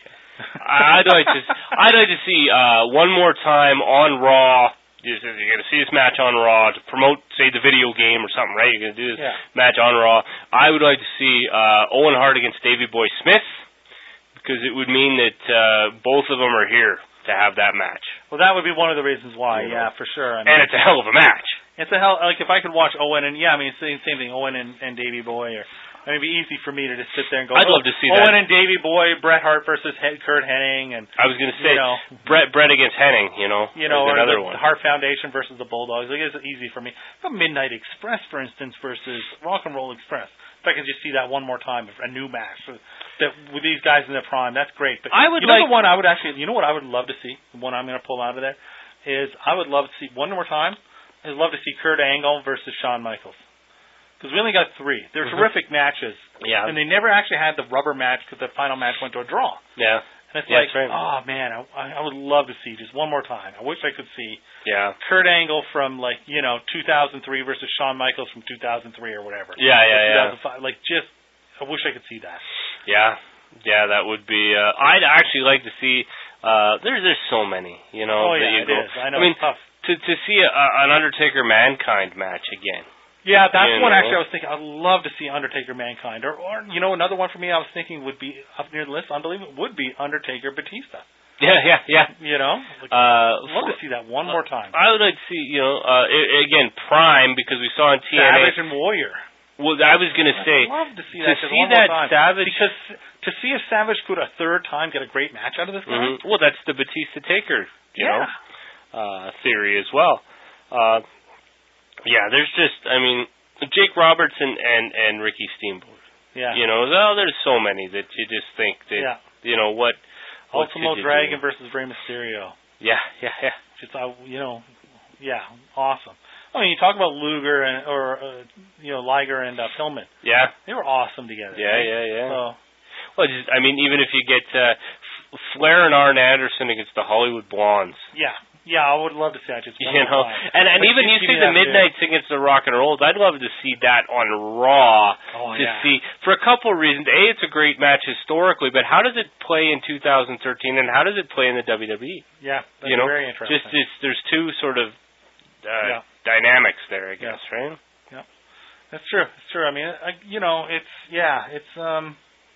I'd like to. I'd like to see uh, one more time on Raw. You're going to see this match on Raw to promote, say, the video game or something, right? You're going to do this yeah. match on Raw. I would like to see uh, Owen Hart against Davey Boy Smith. Because it would mean that uh, both of them are here to have that match. Well, that would be one of the reasons why, yeah, for sure. I mean, and it's a hell of a match. It's a hell, like if I could watch Owen and, yeah, I mean, same, same thing, Owen and, and Davey Boy, or I mean, it'd be easy for me to just sit there and go, I'd oh, love to see Owen that. and Davey Boy, Bret Hart versus Kurt Hennig, and I was going to say, you know, Bret, Bret against Hennig, you know, you know, or another the, one. the Hart Foundation versus the Bulldogs. Like, it's easy for me. But Midnight Express, for instance, versus Rock and Roll Express. If I could just see that one more time, a new match that with these guys in their prime, that's great. But I would you know like the one I would actually, you know what I would love to see, the one I'm going to pull out of there, is I would love to see one more time. I'd love to see Kurt Angle versus Shawn Michaels. Because we only got three. They're mm-hmm. terrific matches. Yeah. And they never actually had the rubber match because the final match went to a draw. Yeah. And it's yeah, like, right. oh man, I, I would love to see just one more time. I wish I could see yeah. Kurt Angle from like, you know, two thousand three versus Shawn Michaels from two thousand three or whatever. Yeah, yeah, yeah. Like just, I wish I could see that. Yeah. Yeah, that would be, uh, I'd actually like to see, uh, there's, there's so many, you know. Oh yeah, that you it go, is. I know, I mean, it's tough. To, to see a, an Undertaker-Mankind match again. Yeah, that's you one know? actually I was thinking. I'd love to see Undertaker Mankind, or, or you know, another one for me I was thinking would be up near the list. Unbelievable would be Undertaker Batista. Yeah, yeah, yeah. You know, like, uh, I'd love to see that one more time. I would like to see, you know, uh, again Prime because we saw on T N A. Savage and Warrior. Well, I was going to say I'd love to see to that. see one that more time. Savage because to see if Savage could a third time get a great match out of this guy. Mm-hmm. Well, that's the Batista Taker, you yeah. know, uh, theory as well. Uh, yeah, there's just, I mean. Jake Roberts and, and, and Ricky Steamboat. Yeah. You know, well, there's so many that you just think that, yeah. you know, what... what Ultimo Dragon versus Rey Mysterio. Yeah, yeah, yeah. Just, uh, you know, yeah, awesome. I mean, you talk about Luger and, or, uh, you know, Liger and uh, Pillman. Yeah. They were awesome together. Yeah, right? yeah, yeah. So, well, just, I mean, even if you get uh, Flair and Arn Anderson against the Hollywood Blondes. Yeah. Yeah, I would love to see that just one you know, time. and and but even you see the Midnights against the Rock and Rolls. I'd love to see that on Raw. Oh, to yeah. see for a couple of reasons. A, it's a great match historically, but how does it play in two thousand thirteen, and how does it play in the W W E? Yeah, that's you know, very interesting. Just it's, there's two sort of uh, yeah. dynamics there, I guess, yeah. right? Yeah, that's true. It's true. I mean, I, you know, it's yeah, it's um,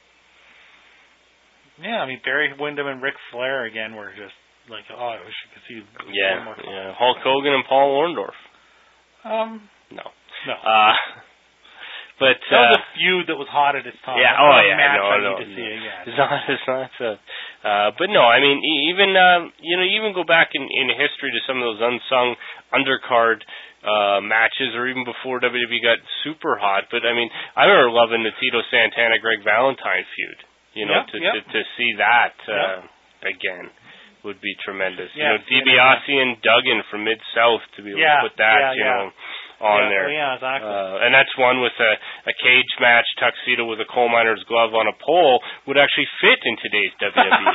yeah. I mean, Barry Windham and Ric Flair again were just like, oh, I wish you could see. Yeah, one more time. yeah. Hulk Hogan and Paul Orndorff. Um, no, no. Uh, but that was uh, a feud that was hot at its time. Yeah. That's Oh not a yeah. match No. I No. need to see again. It's not. It's not. Uh, uh, but no. I mean, e- even um, you know, even go back in, in history to some of those unsung undercard uh, matches, or even before W W E got super hot. But I mean, I remember loving the Tito Santana Greg Valentine feud. You know, yep, to, yep. to to see that uh, yep. again would be tremendous. Yes, you know, DiBiase and Duggan from Mid South to be able yeah, to put that, yeah, you yeah. know, on yeah, there. Yeah, exactly. Uh, and that's one with a, a cage match tuxedo with a coal miner's glove on a pole would actually fit in today's W W E.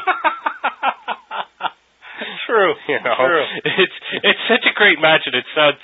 True. You know, True. It's it's such a great match, and it sounds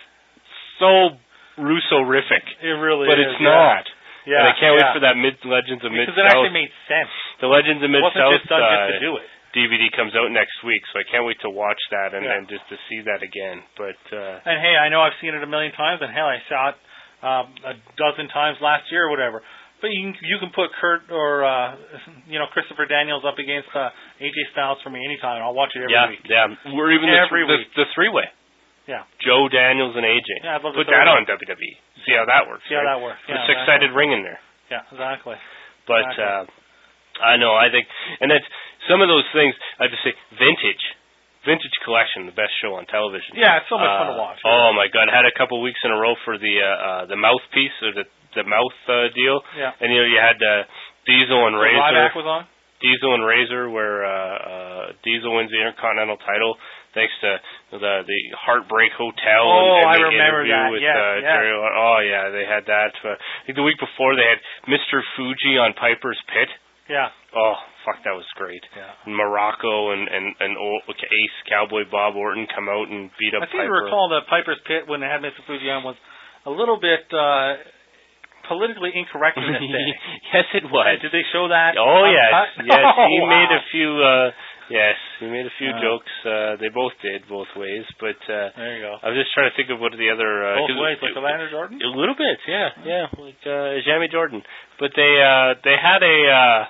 so Russo-rific. It really but is. it's not. Yeah. And I can't yeah. wait for that mid Legends of Mid Because South. it actually made sense. The Legends of Mid It wasn't South just done just uh, to do it. D V D comes out next week, so I can't wait to watch that and, Yeah. and just to see that again. But uh, and hey, I know I've seen it a million times, and hell, I saw it um, a dozen times last year or whatever. But you can, you can put Kurt or uh, you know Christopher Daniels up against uh, A J Styles for me anytime. I'll watch it every yeah, week. yeah, we're even Every the, week. the, the three way. Yeah. Joe Daniels and A J. Yeah, I'd love Put to that throw on W W E. See how that works. See how right? that works. Put Yeah, a six-sided exactly. ring in there. Yeah, exactly. But exactly. uh, I know, I think, and that's some of those things. I have to say, vintage, vintage collection, the best show on television. Yeah, it's so much uh, fun to watch. Oh my God, I had a couple weeks in a row for the uh, uh, the mouthpiece or the the mouth uh, deal. Yeah. And you know, you had uh, Diesel and So Razor. Ryback was on. Diesel and Razor, where uh, uh, Diesel wins the Intercontinental title thanks to the the Heartbreak Hotel. Oh, and, and I the remember interview that. with Yes, uh, yes. Terry. Oh yeah, they had that. Uh, I think the week before they had Mister Fuji on Piper's Pit. Yeah. Oh fuck, that was great. Yeah. And Morocco and and and old, Ace Cowboy Bob Orton come out and beat up I seem Piper. to recall that Piper's Pit, when they had Mister Fuji on, was a little bit uh, politically incorrect in this day. Yes, it was. Did they show that? Oh on yes, cut? yes. Oh, He wow. made a few. uh Yes, he made a few Uh, jokes. Uh They both did, both ways. But uh There you go. I was just trying to think of what the other. Uh, Both 'cause ways, it- like Evander Jordan? A little bit, yeah, yeah, like uh, Jamie Jordan. But they uh they had a. uh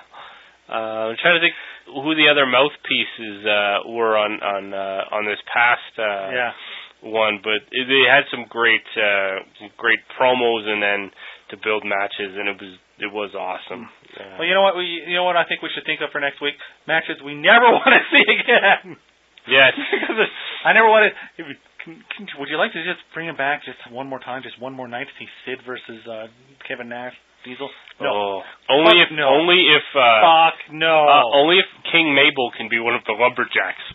uh I'm trying to think who the other mouthpieces uh were on on uh on this past. uh Yeah. One, but it, they had some great, uh, some great promos, and then to build matches, and it was it was awesome. Uh, Well, you know what? We, you know what I think we should think of for next week? Matches we never want to see again. yes, Because it- I never want to. Can, can, would you like to just bring him back just one more time, just one more night to see Sid versus uh, Kevin Nash, Diesel? No. Oh, only Fuck if no. only if uh, Fuck no. uh, only if King Mabel can be one of the lumberjacks.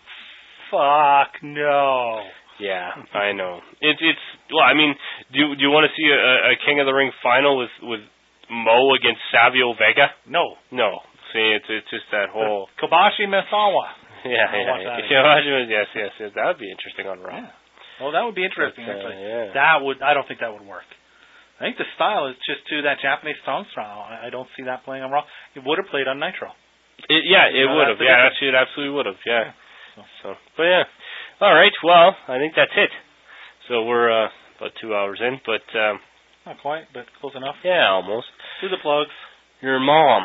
Fuck no. Yeah, I know. It's it's well, I mean, do do you want to see a, a King of the Ring final with with Mo against Savio Vega? No. No. See, it's it's just that whole Kobashi Misawa. yeah, I'll yeah, watch that yeah. yes, yes, yes. That would be interesting on Raw. Yeah. Well, that would be interesting. But, uh, actually, yeah. that would. I don't think that would work. I think the style is just to that Japanese song style. I I don't see that playing on Raw. It would have played on Nitro. It, yeah, it No, would that's have. the Yeah, difference. actually, it absolutely would have. Yeah. Yeah. So, but yeah. All right. Well, I think that's it. So we're uh, about two hours in, but um, Not quite, but close enough. yeah, almost. Do the plugs. Your mom.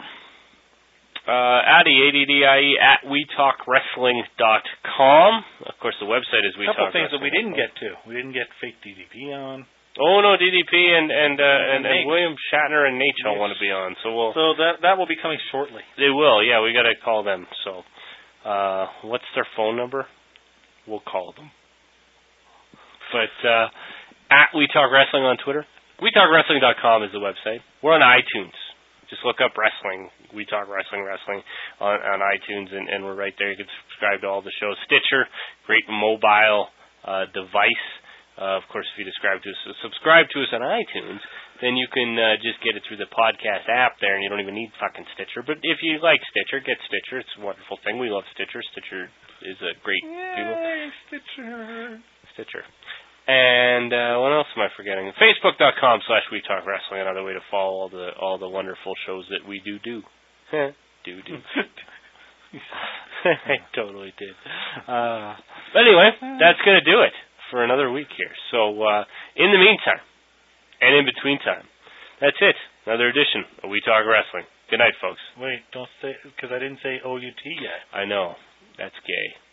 Uh, Addie, A D D I E, at we talk wrestling dot com. Of course, the website is we A couple talk things that we wrestling didn't dot com. get to. We didn't get fake D D P on. Oh no, D D P and and uh, and, and Nate. William Shatner and Nate Nate. all want to be on. So we'll. So that that will be coming shortly. They will. Yeah, we got to call them. So, uh, what's their phone number? We'll call them. But uh, at We Talk Wrestling on Twitter. we talk wrestling dot com is the website. We're on iTunes. Just look up wrestling. We Talk Wrestling Wrestling on, on iTunes, and, and we're right there. You can subscribe to all the shows. Stitcher, great mobile uh, device. Uh, of course, if you subscribe to us, subscribe to us on iTunes, then you can uh, just get it through the podcast app there, and you don't even need fucking Stitcher. But if you like Stitcher, get Stitcher. It's a wonderful thing. We love Stitcher. Stitcher is a great people. Yay, Stitcher. Stitcher. And uh, what else am I forgetting? Facebook dot com slash We Talk Wrestling. Another way to follow all the all the wonderful shows that we do do. do do. I totally did. Uh, but anyway, that's gonna do it for another week here. So, uh, in the meantime, and in between time, that's it. Another edition of We Talk Wrestling. Good night, folks. Wait, don't say, because I didn't say O U T yet. I know. That's gay.